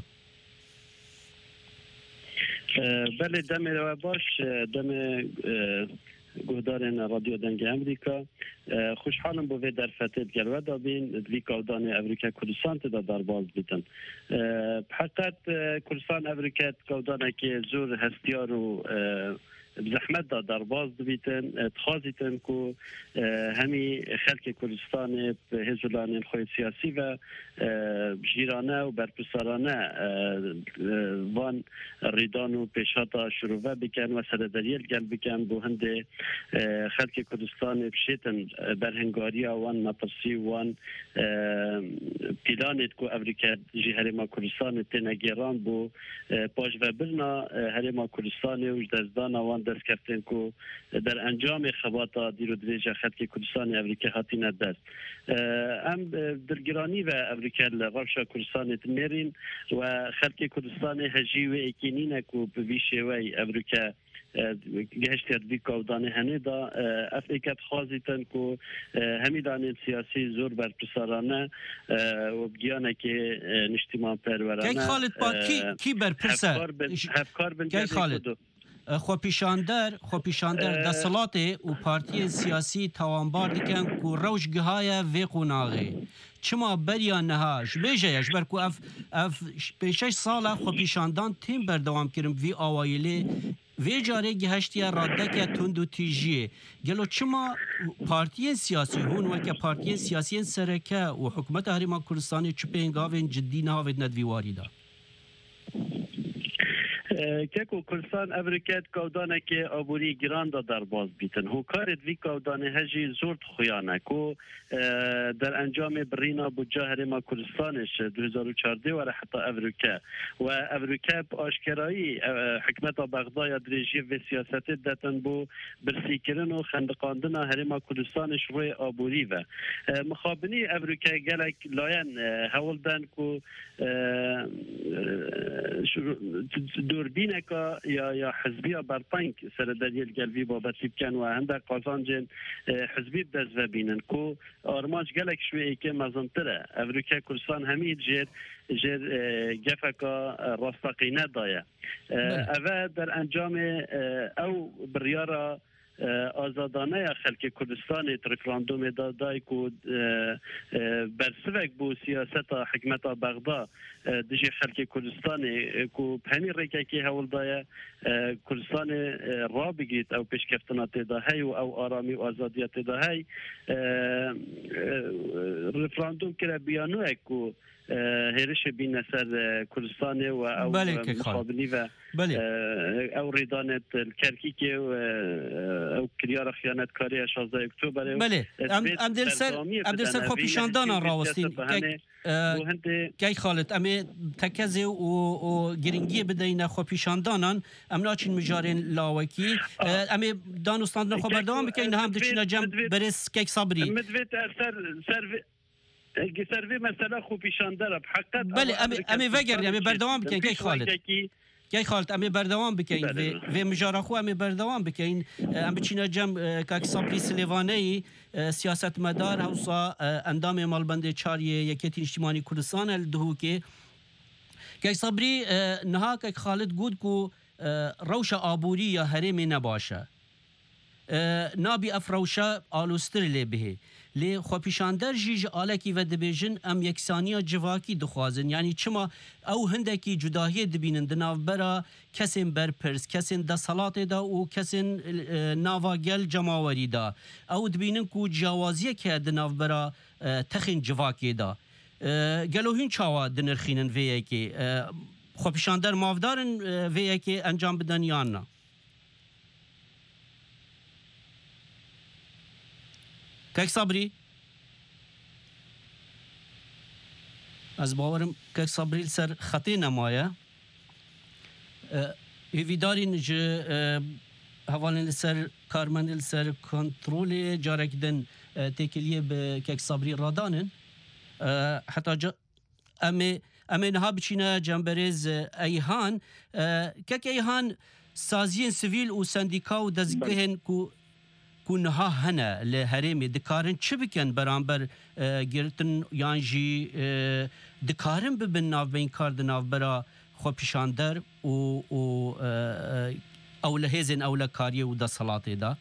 بله دم رو باش دم گهدارن رادیو دنگ امریکا خوشحالم بو در فتید گلوه دا بین دوی کودان امریکا کردستان دا در باز بیتن بحقیقت کردستان امریکا کودانه که زور هستیار و زحمت دا در باز بیتن تخازیتن که همی خلق کردستان هزولان خوی سیاسی و جیرانه و برپسارانه وان ریدان و پیشاتا شروع بکن و سردریل گل بکن بو هنده خلق کردستان بشیتن برهنگاری وان مطرسی وان پیلانت که امریکا جی هرما کردستان تنگیران بو پاش و برنا هرما کردستان و جدزدان وان دست کردن که در انجام خباتا دیرو دریجه خلق کردستان امریکا هاتین دست ام درگرانی و امریکا لغرشا کردستان تنیرین و خلق کردستان هجی و اکینین که بویشه و امریکا گهشت دوی کودانه هنه دا افریقا خازیتن که همیدان سیاسی زور بر پسرانه و بگیانه که نشتیمان پرورانه که خالد با کی, کی بر پرسه هفکار بن که خالد خو پیشاندر خو پیشاندر د صلات او پارتی سیاسی توانبار دکن کو روشگهای و قناغه چما بریا نهاش بیجهش برکو اف اف پیشش ساله خو پیشاندان تیم بردوام کرم وی اوایله وی جاره گهشتیا رادک تندو تیجیه گلو چما پارتی سیاسی هون وکه پارتی سیاسی سرکه و حکومت هریما کردستان چپینگاوین جدی نهاوید ندوی واریده که کردستان امریکا کودانه که آبوری گران دا در باز بیتن هو کارد وی کودانه هجی زورد خویانه که در انجام برینا بجا هرما کردستانش دو هزار و چهارده و حتی امریکا و امریکا آشکرایی حکمت بغداد دریجی و سیاست داتن بو برسی کردن و خندقاندن هرما کردستانش روی آبوری و مخابنی امریکا گلک لاین هولدن که دوربینه که یا یا حزبی برپنگ سر دلیل گلوی بابتی بکن و هنده قازانجن حزبی دزوه بینن که آرماج گلک شوی که مزنتره امریکا کردستان همید جر جر گفکا راستقینه دایه اوه در انجام او بریارا آزادانه خلق کردستان رفراندوم دادای که برسوک بو سیاست حکمت بغداد دجی خلق کردستان که پنی ریکه که هول دایه کردستان را بگیرید او پیشکفتنات داهی و او آرامی و آزادیت داهی رفراندوم که بیانوه که هێرشە بینە سەر کوردستانê و ئەو مخابنی و ئەو ڕێدانێت کەرکیکێ و ئەو کریارە خیانەتکاریە شازدە ئۆکتۆبر ئەم دێ سەر خۆپیشاندانان ڕاوەستین کای خاڵت ئەمێ تەکەزێ و گرنگی بدەینە خۆپیشاندانان ئەم ناچین مژارێن لاوەکی ئەمێ دانوستاندنە خۆ بەردەوام بکەین هەم دچینە جەم بەرز کەک سابری سەروێ مەسەلا خۆپیشاندەرە بحقیقت بەڵێ ئەمێ ڤەگەر ئەمێ بەردەوام بکەین کای خاڵت کای خاڵت ئەمێ بەردەوام بکەین vê مژارەخۆ ئەمێ بەردەوام بکەین ئەم بچینە جەم کاکی سابری سلێڤانەیی سیاسەتمەدار هەوسا ئەندامێ ماڵبەندێ چاریە یەکێتی نیشتیمانی کوردستانە لە دهوکێ کای سابری نەها کاک خاڵت گوت و ڕەوشە ئابووری یا هەرێمێ نەباشە نابی ئەف ڕەوشە ئالوستر لێ بهێ لێ خۆپیشاندەر ژیژ ئالێکی ڤە دەبێژن ئەم یەکسانیە جڤاکی دخوازن یعنی چما ئەو هەندێکی جوداهیە دبینن دناوبەرە کەسێن بەرپرس کەسێن دەسەڵاتێدا و کەسێن ناواگەل جەماوەریدا ئەو دبینن و جیاوازیەکە دناوبەرە تەخین جڤاکێدا گەلۆهین چاوە دنرخینن vêyekê خۆپیشاندەر مافدارن vêyekê ئەنجام بدەن یاننا کاک سابری ئەس باوەرم کاک سابری سەر خەتێ نەمایە هێویدارین ji hevalên li ser karmendê li ser kontrolê carek din têkiliye bi kek sabrî radanin heta em em ê niha biçîne cemberêz eyhan kek eyhan saziyên sivîl û sendîka û dezgehên ku ku niha hene li herêmê dikarin çi bikin beramber girtin yan jî dikarin bibin navbeyên kar di navbera xwepîşander û û ew li hêzên ew li kariyê û desalatê da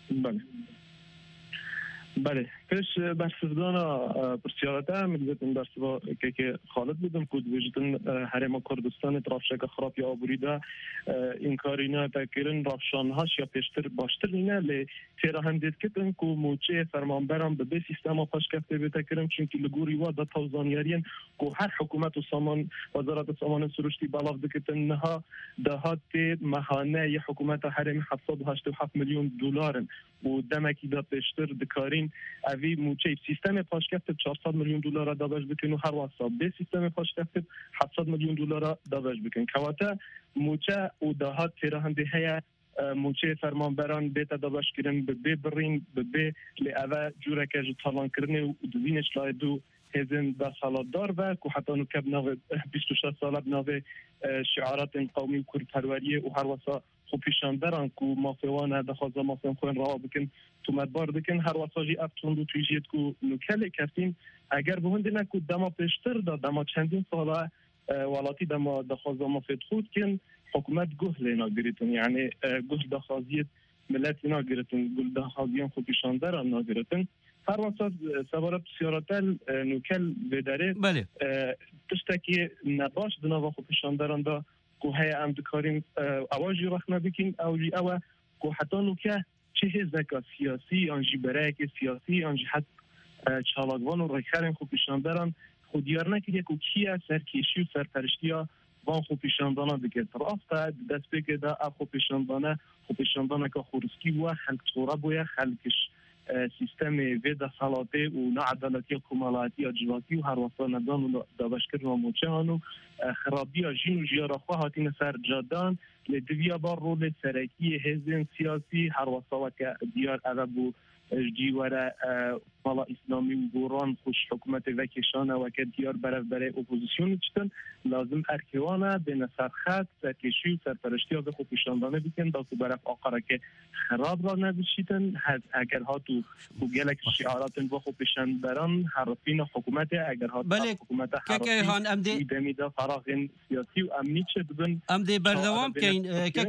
بله پیش برسفدانا پرسیارته میگفتن برسوا که که خالد بودم کود وجدن حرم کردستان ترافشک خراب یا آبوریده این کارینا تکرین رافشان هاش یا پیشتر باشتر اینه لی تیرا هم دید کتن کو موچه فرمانبرم به به سیستم پاش کفته به تکریم چون که لگوری و دا توزانیارین کو هر حکومت و سامان وزارت سامان سروشتی بلاف دکتن نها دهات مهانه ی حکومت حرم هفتصد و هشتاد و هفت میلیون دلارن و دمکی دا پیشتر دکارین اوی موچه سیستم پاشکفت چهارصد میلیون دلار دابش بکن و هر واسه به سیستم پاشکفت هفتصد میلیون دلار دابش بکن کواته موچه و دهات تیرهنده هیا موچه فرمانبران بیت دابش کردن به به برین به به لاوا جوره که جتالان کردن و دوینش لایدو هزن دا سالادار و که حتی نکب نو بیست و شش ساله نو شعارات قومی و کرد پروریه و هر واسه خب پیشاندران کو مافیوانه دخوازه مافیان خوین راه بکن تو مدبار دکن هر واساجی افتون دو تویجیت کو نکله کفتیم اگر به هنده نکو دما پیشتر دا دما چندین ساله والاتی دما دخوازه مافیت خود کن حکومت گوه لینا گریتون یعنی گوه دخوازیت ملت اینا گریتون گوه دخوازیان خب پیشاندران نا گریتون هر واسه سوارت سیارتل نکل بداره تشتکی نباش دنوا خب پیشاندران دا که های ام دکاریم اواجی رخ نبکیم اولی اوا که حتی نوکه چه هزنکا سیاسی آنجی برای که سیاسی آنجی حد چالاگوان و رکرین خوب پیشاندران خود دیار نکیده که کیه سرکیشی و سرپرشتی ها وان خوب پیشاندانا بکر رافته دست بگه دا اب خوب پیشاندانه خوب پیشاندانه که خورسکی بوه خلق صوره بوه خلقش سیستم ویدا سالاته و نعدالتی کمالاتی جواتی و هر واسه ندان و دابشکر و موچه هانو خرابی جین و جیارا خواه هاتین سر جادان لدویا بار رول سرکی هزین سیاسی هر واسه وکه دیار عرب و جیواره مالا اسلامی و بوران خوش حکومت وکشانه وکه دیار برف برای اپوزیسیون چتن لازم ارکیوانه بین سرخط سرکشی و سرپرشتی ها به خوب پیشاندانه بکن دا که برف آقاره که خراب را نبشیتن اگر ها تو گلک شعارات با خوب پیشانداران حرفین حکومت اگر ها حکومت حرفین دمی دا فراغ سیاسی و امنی چه ببن امده بردوام کن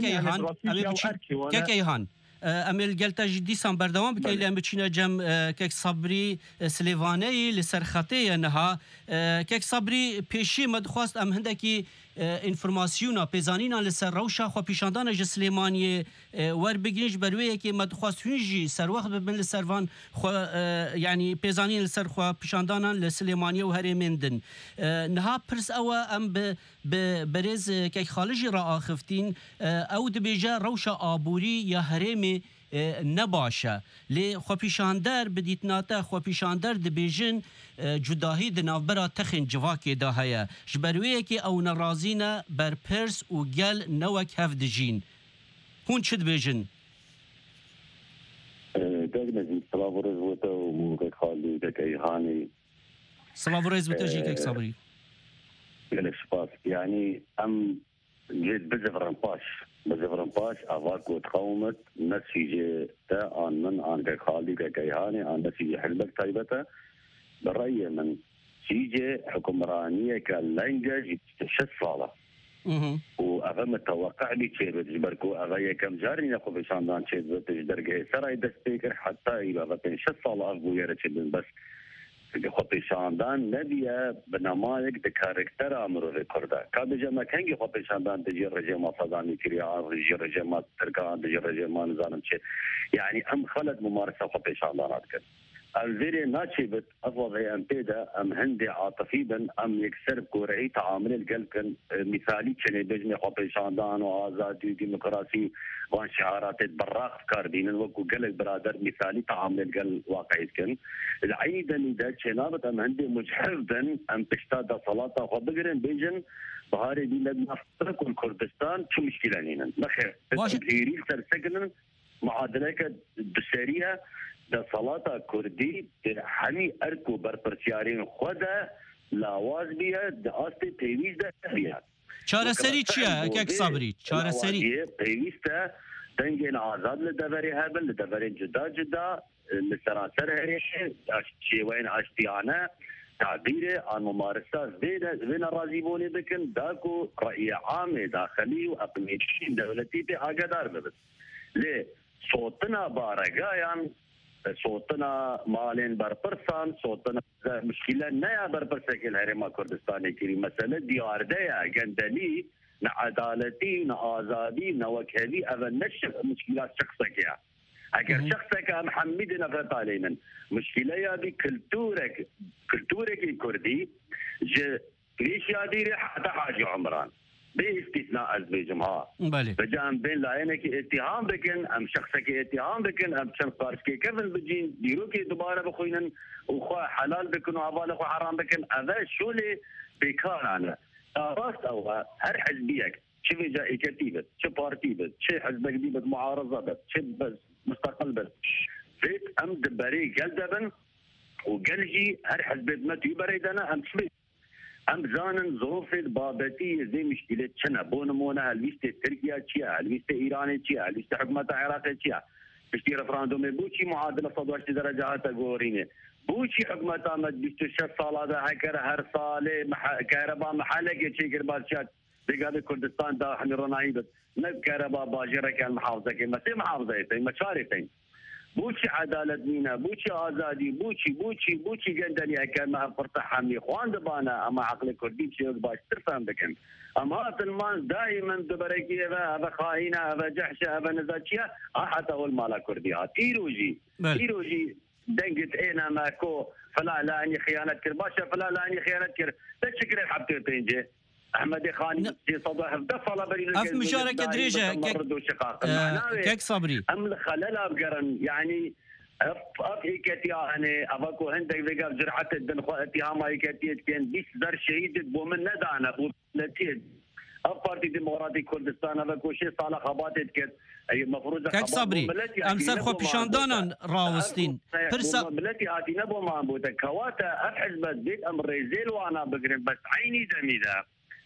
که که هان امل گلتا جدی سان بردوام بکیل ام بچینه جم کک صبری سلیوانی لسر خطه نها کک صبری پیشی مدخواست ام هندکی انفورماسیونا پیزانینا لسر روشا خو پیشاندان ج سلیمانی ور بگیش بروی کی مدخواستونجی سر وقت بن لسروان خو يعني پیزانین لسر خو پیشاندان لسلیمانی و هریمندن نها پرس او ام ب برز کی خالجی را اخفتین او دبیجا روشا آبوری یا هرمی نباشه لی خوپیشاندر بدیتناته خوپیشاندر دبیجن جداهی دنافبرا تخن جواکی دا هیا جبرویه که او نرازینه بر پرس و گل نوک هفدجین هون چه دبیجن؟ دقنا صلاة ورزوته وموقع خالي دك ايهاني صلاة ورزوته جي كيك صبري قالك سباس يعني ام جيت بزفرن باش بزفرن باش افاكو تقومت نتيجة تا ان من ان كي خالي كي ايهاني ان نتيجة حلبك طيبته بالرأي من سيجي حكمرانية كاللنجة شت صالة وأغا متوقع لي شيء بتجبركو أغا كم جاري نقو في شاندان شيء بتجدرجه سراي دستيكر حتى إذا غتين شت صالة أغو يرتشدن بس خطي شاندان نبيه بنمايك دكاركتر أمره في كردا كابجا ما كانجي خطي شاندان تجي رجيما صداني كريان تجي رجيما تركان تجي رجيما نزانم شيء يعني أم خلت ممارسة خطي شاندان أذكر الفيري ناتشيبت أفضل هي أم بيدا أم هندي عاطفيا أم يكسر كورعي تعامل القلب كان مثالي كان بجني خطي شاندان وآزادي وديمقراطي وان شعارات براق كاردين وكو قلب برادر مثالي تعامل القلب واقعي كان العيدا إذا شنابت أم هندي مجحفا أم تشتاد صلاة وبقرن بيجن بهاري دي لدنا فرق الكردستان شو مشكلة لنا نخير تغييري سرسكنا معادلة دستورية دا صلاة كردي حمي أركو برپرسيارين خدا لاواز بيها دا آستي تيويز دا بيها چاره سري چيا اكاك صبري چاره سري تيويز دا دنگين آزاد لدفري هبل لدفري جدا جدا لسراسر هريش شيوين اشتيانا تعبيره عن ممارسات زين الرازي بوني بكن داكو رأي عام داخلي وأقليمي دولتي في أقدار ببس ليه صوتنا بارقايان صوتنا مالين برپرسان صوتنا مشكلة نيا برپرسكل هرما كردستاني كري مسألة ديار ديا جندلي نعدالتي نآزادي نوكهلي أذا نشف مشكلات شخصك يا اگر شخصك محمد نفت علينا مشكلة يا دي كلتورك كلتورك الكردي ج ليش يا ديري حتى حاجة عمران باستثناء الجمعة بجان بين لعينك اتهام بكن ام شخصك اتهام بكن ام شخص بارسكي كيفن بجين ديروكي دوباره بخوينن وخوا حلال بكن وعبال اخو حرام بكن هذا شو اللي بيكار انا راست او هر حزبيك شو جاي كتيبه شو بارتي بس شو حزبك دي بس معارضه بس شو بس مستقل بس فيت ام دبري قلدبن وقلجي هر حزب ما تيبريدنا ام شو ام زانن ظروف بابتي زي مشكله شنا بونمونا الويست تركيا تشيا الويست ايران تشيا الويست حكومه العراق تشيا بشتي رفراندوم بوشي معادله صدوات درجات غورينه بوشي حكومه امد بيستشف صاله هكر هر صاله مح... كهرباء محلك شي قرباشات بقال كردستان دا احنا رنايبت نب كهرباء باجره كان محافظه كما سي محافظتين مشاريتين بوشي عدالة مينا بوشي آزادي بوشي بوشي بوشي جندلي كان مع فرطة حمي خوان دبانا أما عقل كردي شيء باش تفهم بكم أما هات المان دائما دبركي هذا خاينة هذا جحشة هذا نزاتشيا حتى هو المالا كرديات إيروجي إيروجي دنقت إينا ماكو فلا لا أني خيانة كرباشة فلا لا أني خيانة كر تشكر الحبتين تنجي أحمد خاني في صباح دفلا بين أف مشاركة دريجة كيك صبري أم الخلل أبقرن يعني أف أف إيكتي يعني أفكو عندك بقى جرحة الدن اتهام إيكتي كان بيس در شهيد بومن ندانا بولتيد أف بارتي ديمقراطي كردستان أفكو شيء صالح خباتت كت أي مفروض كيك صبري أمسر خو بشاندانا راوستين برسا ملتي هاتي نبو ما بوتا كواتا أف حزبت بيت أم ريزيل وأنا بقرن بس عيني دميدا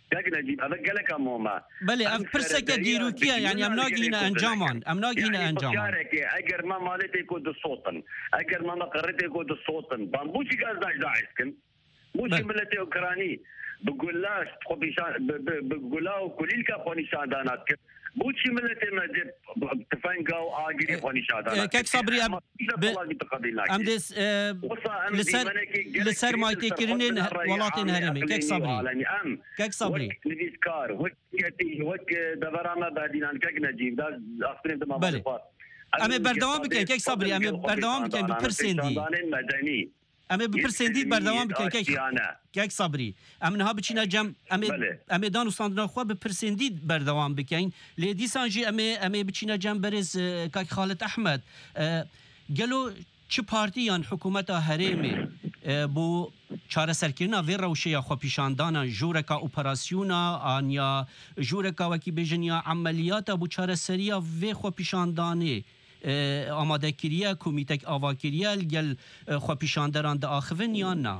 بله ام پرسک دیروکیه یعنی ام ناگینه انجامان ام ناگینه انجامان اگر ما مالتي كود صوتا اگر ما مقرتي كود صوتا بامبوشي قاز داش داعسكن بوشي ملتي اوكراني بقول لا خبيشان بقول لا وكليل كخوني شادانات بوشي ملتي ما تفنقوا آجري خوني شادانات كيك صبري ام ام دس لسر لسر ما تكرنين ولاتين هرمي كيك صبري كيك صبري نبيس كار وكتي وك دبرنا بعدين كيك نجيب ده أصلاً ده ما بله أمي بردوام بكين كيك صبري أمي بردوام بكين بپرسندی أمي بپرسندی بردوام بكين كيك كيك صبري أمنها بتشينا جم أمي أمي دانو صندنا خوا بپرسندی بردوام بكين لدي سانجي أمي أمي بتشينا جم برز كيك خالد أحمد قالوا چه پارتیان حکومت هرمی بو چاره سرکرنا وی روشیا خو پیشاندانا جورکا اپراسیونا آنیا جورکا وکی بجنیا عملیات بو چاره سریا وی خو پیشاندانه آماده کریه کمیتک آوا کریه گل خو پیشاندران دا آخوین یا نه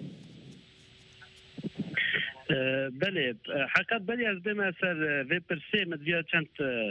بله حقیقت بلی از بیم اثر وی پرسه مدویا چند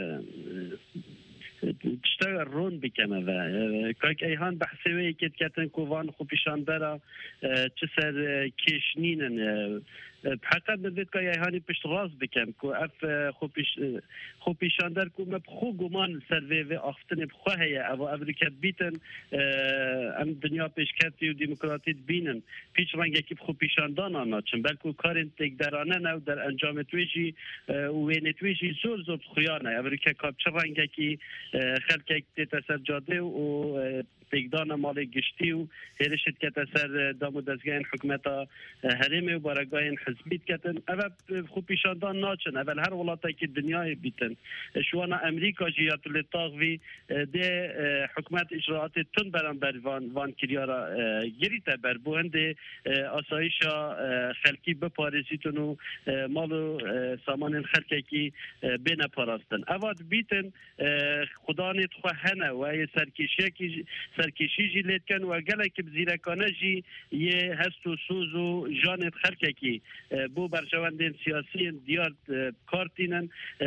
تشتغل رون بکنه و که ایهان بحثوی که کتن کووان خوبیشان برا چسر کشنینن بحقیقت بدید که ایهانی پشت راز بکن که اف خوبیش خوبیشان در که مبخو گمان سروی و آفتن بخواه هیا او امریکا بیتن ام دنیا پیشکتی و دموکراتی بینن پیش رنگ اکی خوبیشان دانا ناچن بلکه کارن تکدرانه نو در انجام تویجی و نتویجی زور زور خویانه امریکا کاب چه رنگ اکی خلق اکی تسر جاده و تقدان مال گشتی و هرشت که تسر دامو دزگین حکمتا هرمی و بارگاین حزبیت کتن اول خوب پیشاندان ناچن اول هر ولاتی که دنیای بیتن شوانا امریکا جیات لطاقوی ده حکمت اجراعات تن بران بر وان, وان کریارا گریتا بر بو هنده آسایشا خلقی بپارزیتن و مالو سامان خلقی که بین پاراستن اول بیتن خدا نیت خواه هنه و سرکشی که سرکشی جی لیت کن و گله که بزیرکانه جی یه هست و سوز و جانت خلقه کی بو برجواندین سیاسی دیار کارتینن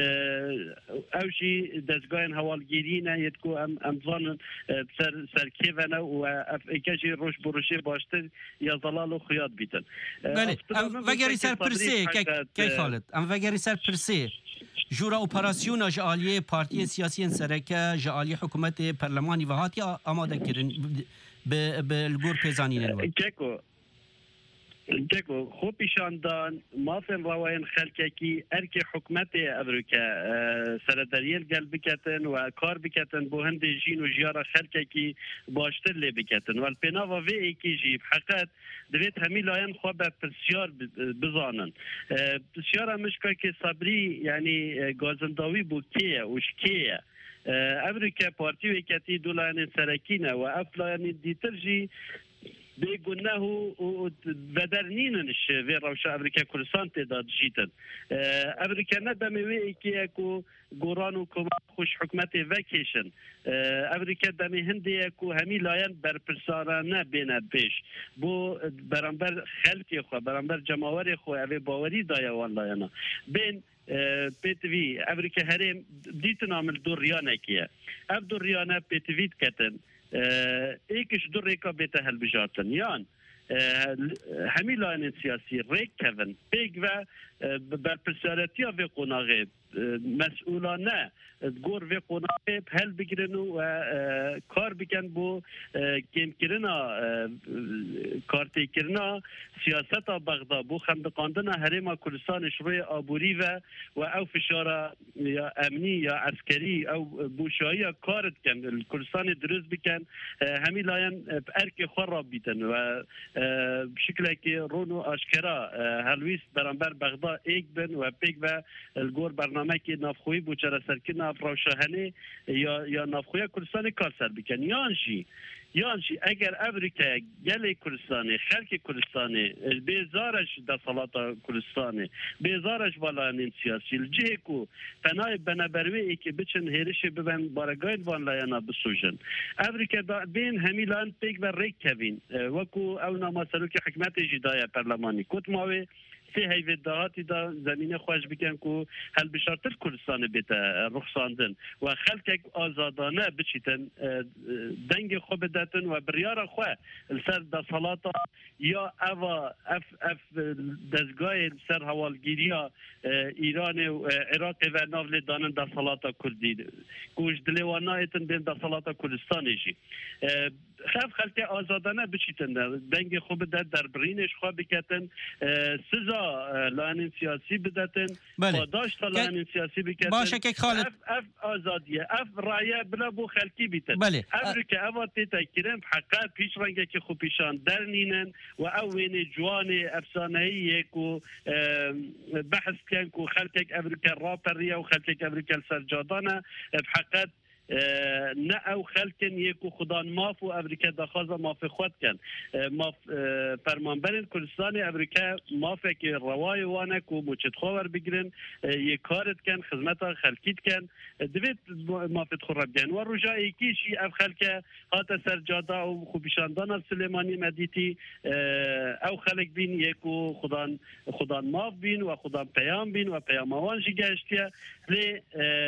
او جی دزگاین حوالگیرینه یه کو ام امزانن سر سرکیونه و اکه جی روش بروشه باشتر یا ظلال و خیاد بیتن بله ام وگری سر پرسه که خالد ام وگری سر پرسه جورا اپراسیون جالیه پارتی سیاسی سرکه جالیه حکومت پارلمانی و هاتی آماده کردن به الگور پیزانین الوقت جکو جکو خوب پیشاندان مافن روایان خلقه کی ارک حکومت امریکا سردریل گل بکتن و کار بکتن بو هند جین و جیارا خلقه کی باشتر لی بکتن و الپنا و وی ایکی جیب حقیقت دوید همی لاین خواه به پرسیار بزانن پرسیار مشکا که صبری یعنی گازنداوی بو کیه وش کیه امریکا پارتی وکتی دولان سرکینه و افلایان دیترجی بيقولناه ودرنينش في روشة أمريكا كردستان تداد جيتن أمريكا ندم ويكي أكو قرانو كما خوش حكمتي فاكيشن أمريكا دمي هندي أكو همي لاين برپرسارانه بين بيش بو برانبر خلقي خو برانبر جماوري خو أبي باوري دايا والله أنا بين بيتوي أمريكا هرم ديتن عمل دور ريانه كيه أف دور ريانه بيتويت كتن ایکش دو ریکا بیته هل بجارتن یان همی لاین سیاسی ریک کون پیگ و برپرسارتی ها وی قناغه مسئولانه گور وی قناغه هل بگیرن و کار بکن بو کم کرنا کارتی کرنا سیاست بغدا بو خندقاندن هرما کردستان روی آبوری و و او فشار یا امنی یا عسکری او بوشایی کارت کن کردستان درست بکن همی لاین ارک خراب بیتن و بشکل که رونو آشکرا هلویست برانبر بغدا ایک بن و پیک و الگور برنامه که نافخوی بوچره سرکن افراوشاهنه یا یا نافخوی کردستان کار سر بکن یانشی یانشی اگر امریکا گل کردستان خلق کردستان بیزارش دستالات کردستان بیزارش بالایان سیاسی الجه کو پناه بنابروی ای که بچن هرش ببن بارگاین وان لایانا بسوجن امریکا بین همیلان پیک و ریک کوین وکو او نامسلو که حکمت جدای پرلمانی کت ماوی في هیوی دهاتی دا زمینه خوش بکن که هل بشارتر کردستان بیت رخصاندن و خلک آزادانه بچیتن دنگ خو بدتن و بریار خو سر دا صلاتا یا اوا اف اف دزگاه سر حوالگیریا ایران و عراق و ناول دانن دا صلاتا کردی گوش دلوانا ایتن بین دا صلاتا کردستانی جی خف خلک آزادانه بچیتن دنگ خو بدت در برینش خو بکتن سزا لانین سیاسی بدتن پاداش لانین سیاسی بکتن باشه که خالد اف اف آزادیه اف رایه بلا بو خلکی بیتن بله امریکا اواتی تکریم حقا پیش رنگه که خوب پیشان درنینن و اوین جوان افسانه‌ای کو بحث کن کو خلک امریکا راپریه و خلک امریکا سرجادانه حقیقت نه او خلکن یکو خدان ماف و امریکا دخواست ماف خود کن ماف فرمانبرین کردستان امریکا ماف که روای وانه کو موچت خور بگیرن یک کارت کن خدمت خلکیت کن دوید مافت خورب کن و رجا ایکیشی اف خلک هات سرجادا و خوبیشاندان سلیمانی مدیتی او خلک بین یکو خدان خدان ماف بین و خدان پیام بین و پیام آوان جی گشتیه لی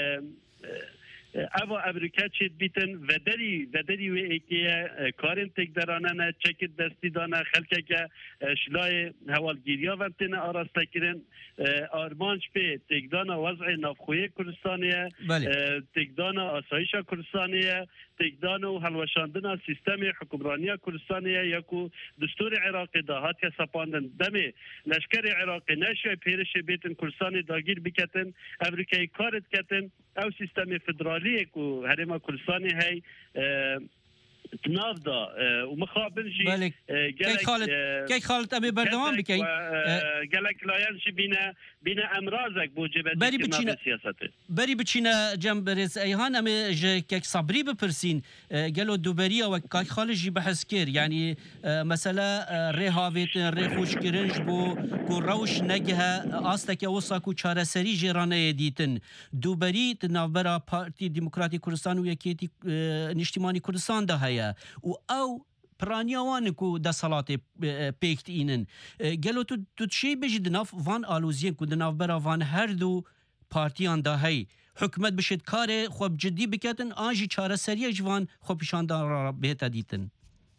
اوا امریکا چیت بیتن و دری و دری و ایکیه کارن تک درانه نه چکت دستی دانه خلکه که شلای حوالگیریا وقتن آراسته کرن آرمانش به تکدان وضع نافخوی کردستانیه تکدان آسایش کردستانیه تکدان و حلوشاندن سیستم حکمرانی کردستانیه یکو دستور عراق دهات که سپاندن دم لشکر عراق نشوی پیرش بیتن کردستان داگیر بکتن امریکای کارت کتن او سیستم فدرالی کو هرما کردستانی هی تناف دا و مخابن جی بله کی خالد کی خالد ابي بردوام بكين قالك لا ينشي بنا بنا امراضك بوجبه بري بچينا سياسته بري بچينا جنبرز ايهان ام كيك صبري بپرسين قالوا دوبريا وكاي خالجي بحث كير يعني مثلا رهاويت رخوش كرنج بو كو روش نجها استك وصاكو چارسري جيرانه ديتن دوبري تنابرا بارتي ديمقراطي كردستان ويكيتي نشتماني كردستان ده هي و او پرانیاوان کو د صلات پیکت اینن گلو تو تو چی بجد ناف وان آلوزین کو د ناف برا وان هر دو پارتیان ده هی حکومت بشد کار خوب جدی بکتن آنجی چاره سری جوان خوب شاندان را بهت دیتن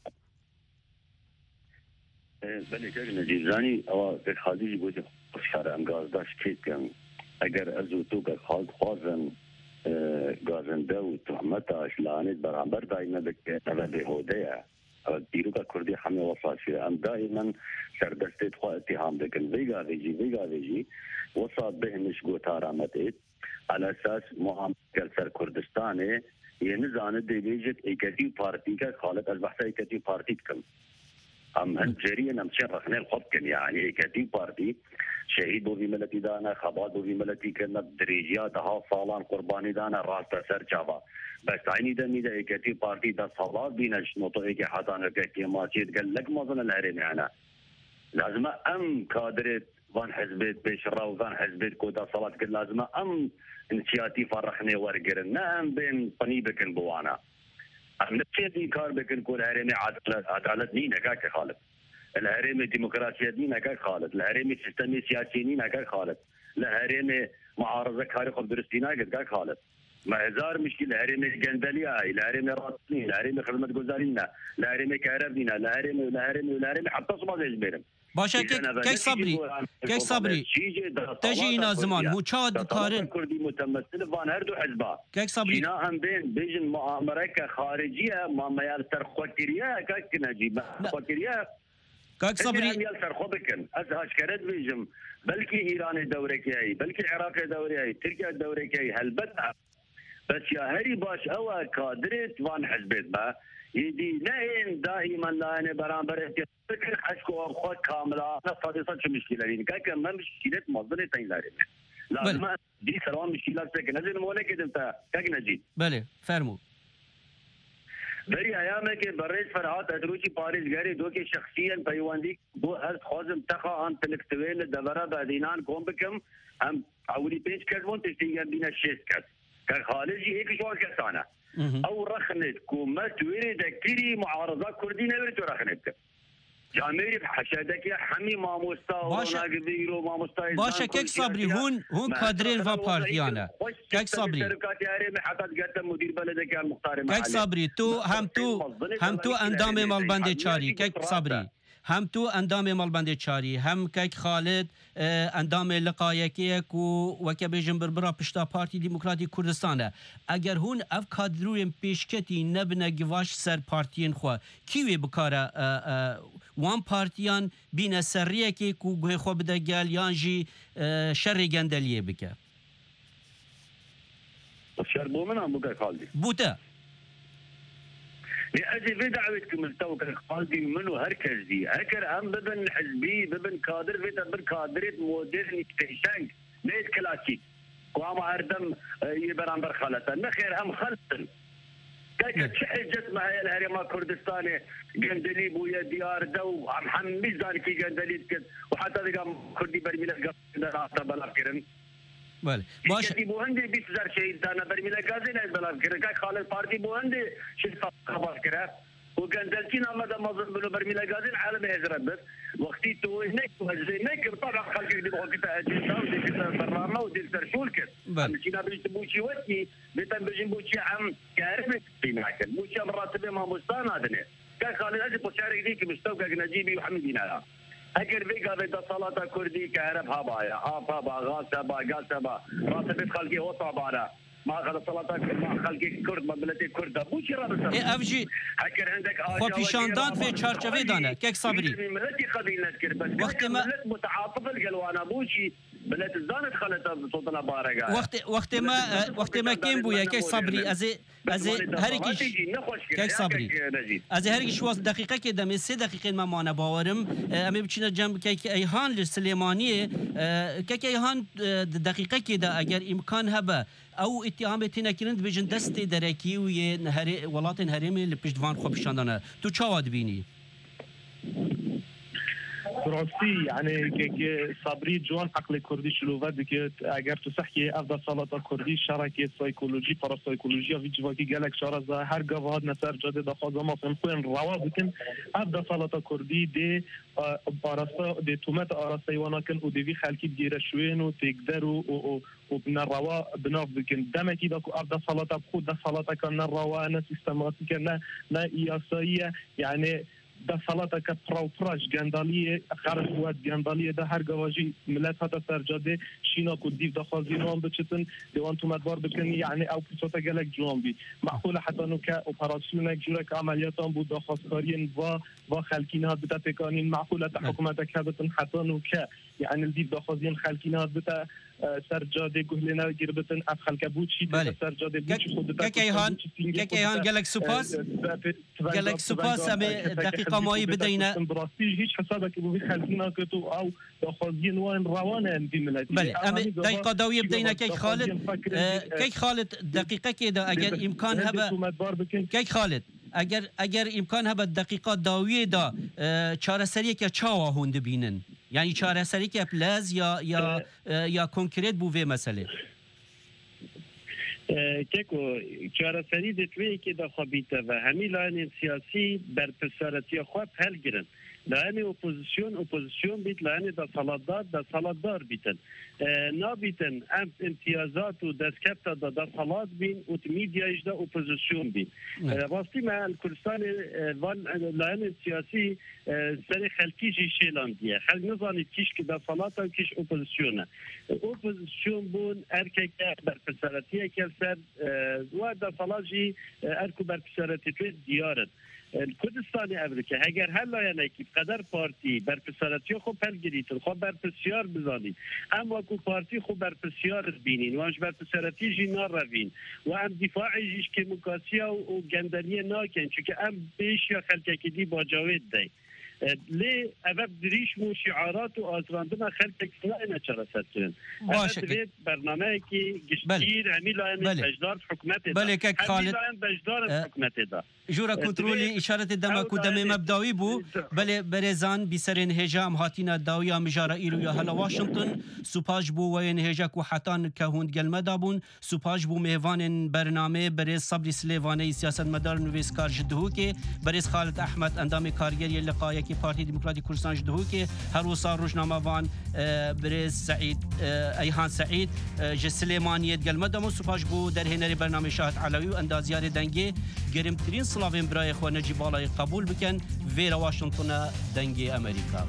بله که نجیب زانی او در خالی بود خشار امگاز داشت کیت کن اگر ازو تو که خال خوازن گازنده و تهمتاش لعنت برابر دائما بکه او بهوده دیرو که کردی همه وصال شده ام دائما سردسته خواه اتهام بکن ویگا ویجی ویگا ویجی وصال بهنش گوتار آمده على اساس محمد سر کردستانه یه نزانه دیویجت ایکتی پارتی که خالق از بحث ایکتی پارتی کم هم هنجرين هم شر خلينا الخبكن يعني ايكاتي بارتي شهيد بو في ملتي دانا خبات بو في ملتي كنا دريجيات ها صالان قرباني دانا راس سر جابا بس عيني دمي دا ايكاتي بارتي دا صلاة بينش نوتو ايكي حتانا كاكي ماشيت قال لك ما ظن الهرم انا لازم ام كادرت وان حزبت بشرا وان حزبت كودا صلاة كل لازم ام انسياتي فرخني ورقرن نعم بين طنيبكن بوانا نفسيتي كار بكن كل هرمي عدالة عدالة نينا كاك خالد الهرمي ديمقراطية نينا كاك خالد الهرمي سيستمي سياسي نينا كاك خالد الهرمي معارضة كاري خب درستينا كاك خالد ما هزار مشكلة الهرمي جندلية الهرمي راسني الهرمي خدمة جزارينا الهرمي كهربنا الهرمي الهرمي الهرمي حتى صباح زي جبرم باشه کی صبری کی صبری تجي اینا زمان مچاد کارن کردی متمثل وان هر دو حزبا کی صبری اینا هم بین بیجن مؤامره خارجیه ما میال سر خوتریه کی نجیب خوتریه کی صبری میال سر خو بکن از اشکرت بیجم بلکه ایران دوره کی بلکه عراق دوره ترکیه دوره کی هلبت بس يا هري باش او كادرت وان حزبت با يدي نين دائما لا برابر فكر حشكو خود كامله صادي صاد مشكله يعني كان ما مشكله موظفه تاين لاري لازم دي سلام مشكلات سكن نزل مولك انت كاك نجي بله فرمو بري ايامك بريز فرحات ادروشي باريس غاري دوكي شخصيا بيواندي بو هل خوزم تخا ان تلكتوين دبره بعدينان قوم بكم هم اولي بيج كربون تشتي بينا شيسكات كان خارجي هيك شو كسانه او رخنت كومت ورد كري معارضه كرديه ورد رخنت جامعه حشدك حمي ماموستا وناقدير وماموستا باشا كيك صبري هون هون كادرين فا بارتيانا كيك صبري مدير بلدك المختار كيك صبري تو هم تو هم تو اندام مالبندي چاری كيك صبري هم تو اندام مالبندي چاری هم كيك خالد اندام لقایکیک و وکه بیجن بربرا پشتا پارتی دموکراتی کردستانه اگر هون اف کادرویم پیشکتی نبنه گواش سر پارتین خو کیوی بکاره وان پارتیان بین سریه که گوه خو بده گل یانجی شر گندلیه بکه شر بومن هم بکه خالدی بوته لأجل في دعوتكم التوكل خالدي منو هركز دي هكر هم ببن حزبي ببن كادر في ببن كادرة مودرن تيشانك ليت كلاسيك وهم هردم يبران برخالة نخير هم خلطن كاكا شحي جسمها هي الهريمة كردستاني قندليب ويا ديار دو عم حمي زانكي قندليب كد وحتى ذي كردي برميلة قصد راسة بلا كرن بله باش بو هندي بیست هزار شهید دانا برمیل گازی نه بلاب کرد که خالد پارتی بو هندي شد خبر کرد و گندلتین آمده مازن بلو برمیل گازی عالم هزرت بس وقتی تو هناك وهزي هناك طبعا خلق اللي بقول كده اجهزه ودي كده برامه ودي كده شولكت مشينا بيجي بوشي وقتي بيتم بيجي بوشي عم كارثه في معكل بوشي مراتب ما مستان هذا كان خالد اجي بوشارك ديك مستوقع نجيبي وحمدين هذا اگر ویگا به دستالات کردی که عرب ها بایا آب ها با غاز ها با گاز ها با راتبت خلقی اوطا بارا ما خلق دستالات ما خلقی کرد مملتی کرد بو چی را بسر ای افجی اگر عندك خو پیشاندان في چارچوه دانه کک صبری ملتی قبیلت کرد بس وقت ما ملت متعاطف القلوانا بو چی بلت الزانت خلت صوتنا بارقا وقت وقت ما وقت ما كان بويا كي صبري از از هركيش كي صبري از هركيش واس دقيقه كده من سه دقيقه ما معنا باورم امي بچنا جنب كي ايهان للسليمانيه كي ايهان دقيقه كده اگر امكان هبه او اتهامتنا كرند بجن دست دركي وي نهري ولات هرمي لپشتوان خو بشاندانه تو چاواد بيني راستی یعنی که صبری جوان عقل کردی شلوه دیگه اگر تو صحیح افضل سالات کردی شرکت سایکولوژی پاراسایکولوژی و ویجواکی گلک شارز هر گواهد نصر جاده دخواست ما فهمخوین روا بکن افضل سالات کردی دی آراستا دی تومت آراستا یوانا کن و دیوی خلکی دیره شوین و تقدر و و بنا روا بنا بکن دمکی دا که افضل سالات خود دا سالات کن نه روا نه سیستماتیک نه نه ایاساییه یعنی ده صلاة كبراوفراش جندالية خارج واد جندالية ده هر جواجي ملات هذا سرجاده شينا كوديف ده خازينان بتشتن دوان تو مدبر بكن يعني أو بساطة جلك جوانبي معقولة حتى إنه كأوبراسيون جورك عملياتهم بود دخاسكارين و و خلقينها بتا تكانين معقولة حكومتك هذا حتى إنه ك يعني الديف دخازين خلقينها بتا سرجاده گهلنا گربتن اف خلق بوچی سرجاده بوچی خود تا کیهان کیهان گلک سپاس گلک سپاس ام دقیقه مایی بدینا براستی هیچ حسابك بو خلقنا که تو او دخازین وين روانه اندی ملت بله ام دقیقه داویه بدینا کی خالد کی خالد دقیقه کده اگر امکان هبه کی خالد اگر اگر امکان هبه دقیقه داویه دا چاره سری که چاوا هوند بینن يعني چاره سری که پلاز یا یا یا کنکریت بو وی مسئله کیکو چاره سری دتوی که د خبیته و همین لاین سیاسی بر پسارتی خو حل گرن لاین اپوزیسیون اپوزیسیون بیت لاین د سالادار د سالادار بیتن نابیتن ام امتیازات و دستکفت د د سالاد بین او میدیاش د اپوزیسیون بین واسطی ما کردستان وان لاین سیاسی سری خلکی جی شیلاندیه خلک نزانی کیش که د سالات و کیش اپوزیسیونه اپوزیسیون بون ارکک بر پسارتی که سر و د سالاجی ارکو بر پسارتی تو دیارت کردستان امریکا اگر هر لایه کی قدر پارتی بر پسارتی خو پر گریتن خو بر پسیار بزانید اما کو پارتی خو بر پسیار بینین واش بر پسارتی جینا روین و ام دفاعیش که مکاسیا و گندری ناکن چون ام بیش یا خلک دی با جاوید دی لی ابد دریش مو شعارات و آزراندن خلک نه چرا ستن باشه برنامه کی گشتیر همین لاین بجدار حکومت بله که خالد بجدار حکومت دا جورا کنترلی اشارت دما کدام مبداوی بو بله برزان بیسرین هجام هاتینا داویا مجارا ایرو یا هلا واشنطن سوپاج بو وین هجاک و حتان که هند گلمه دابون سوپاج بو مهوان برنامه برز صبری سلیوانه سیاست مدار نویس کار جدهو که برز خالد احمد اندام کارگری لقایه که پارتی دموکراتی کردستان جدهو که هر وصار روزنامه وان برز سعید ایهان سعید جسلیمانیت گلمه دامو سوپاج بو در هنری برنامه شاهد علوی و اندازیار دنگی گرمترین سلاوین برای خو نجیب بالای قبول بکن ویر واشنطن دنگی امریکا.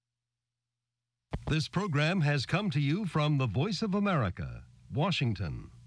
This program has come to you from the Voice of America, Washington.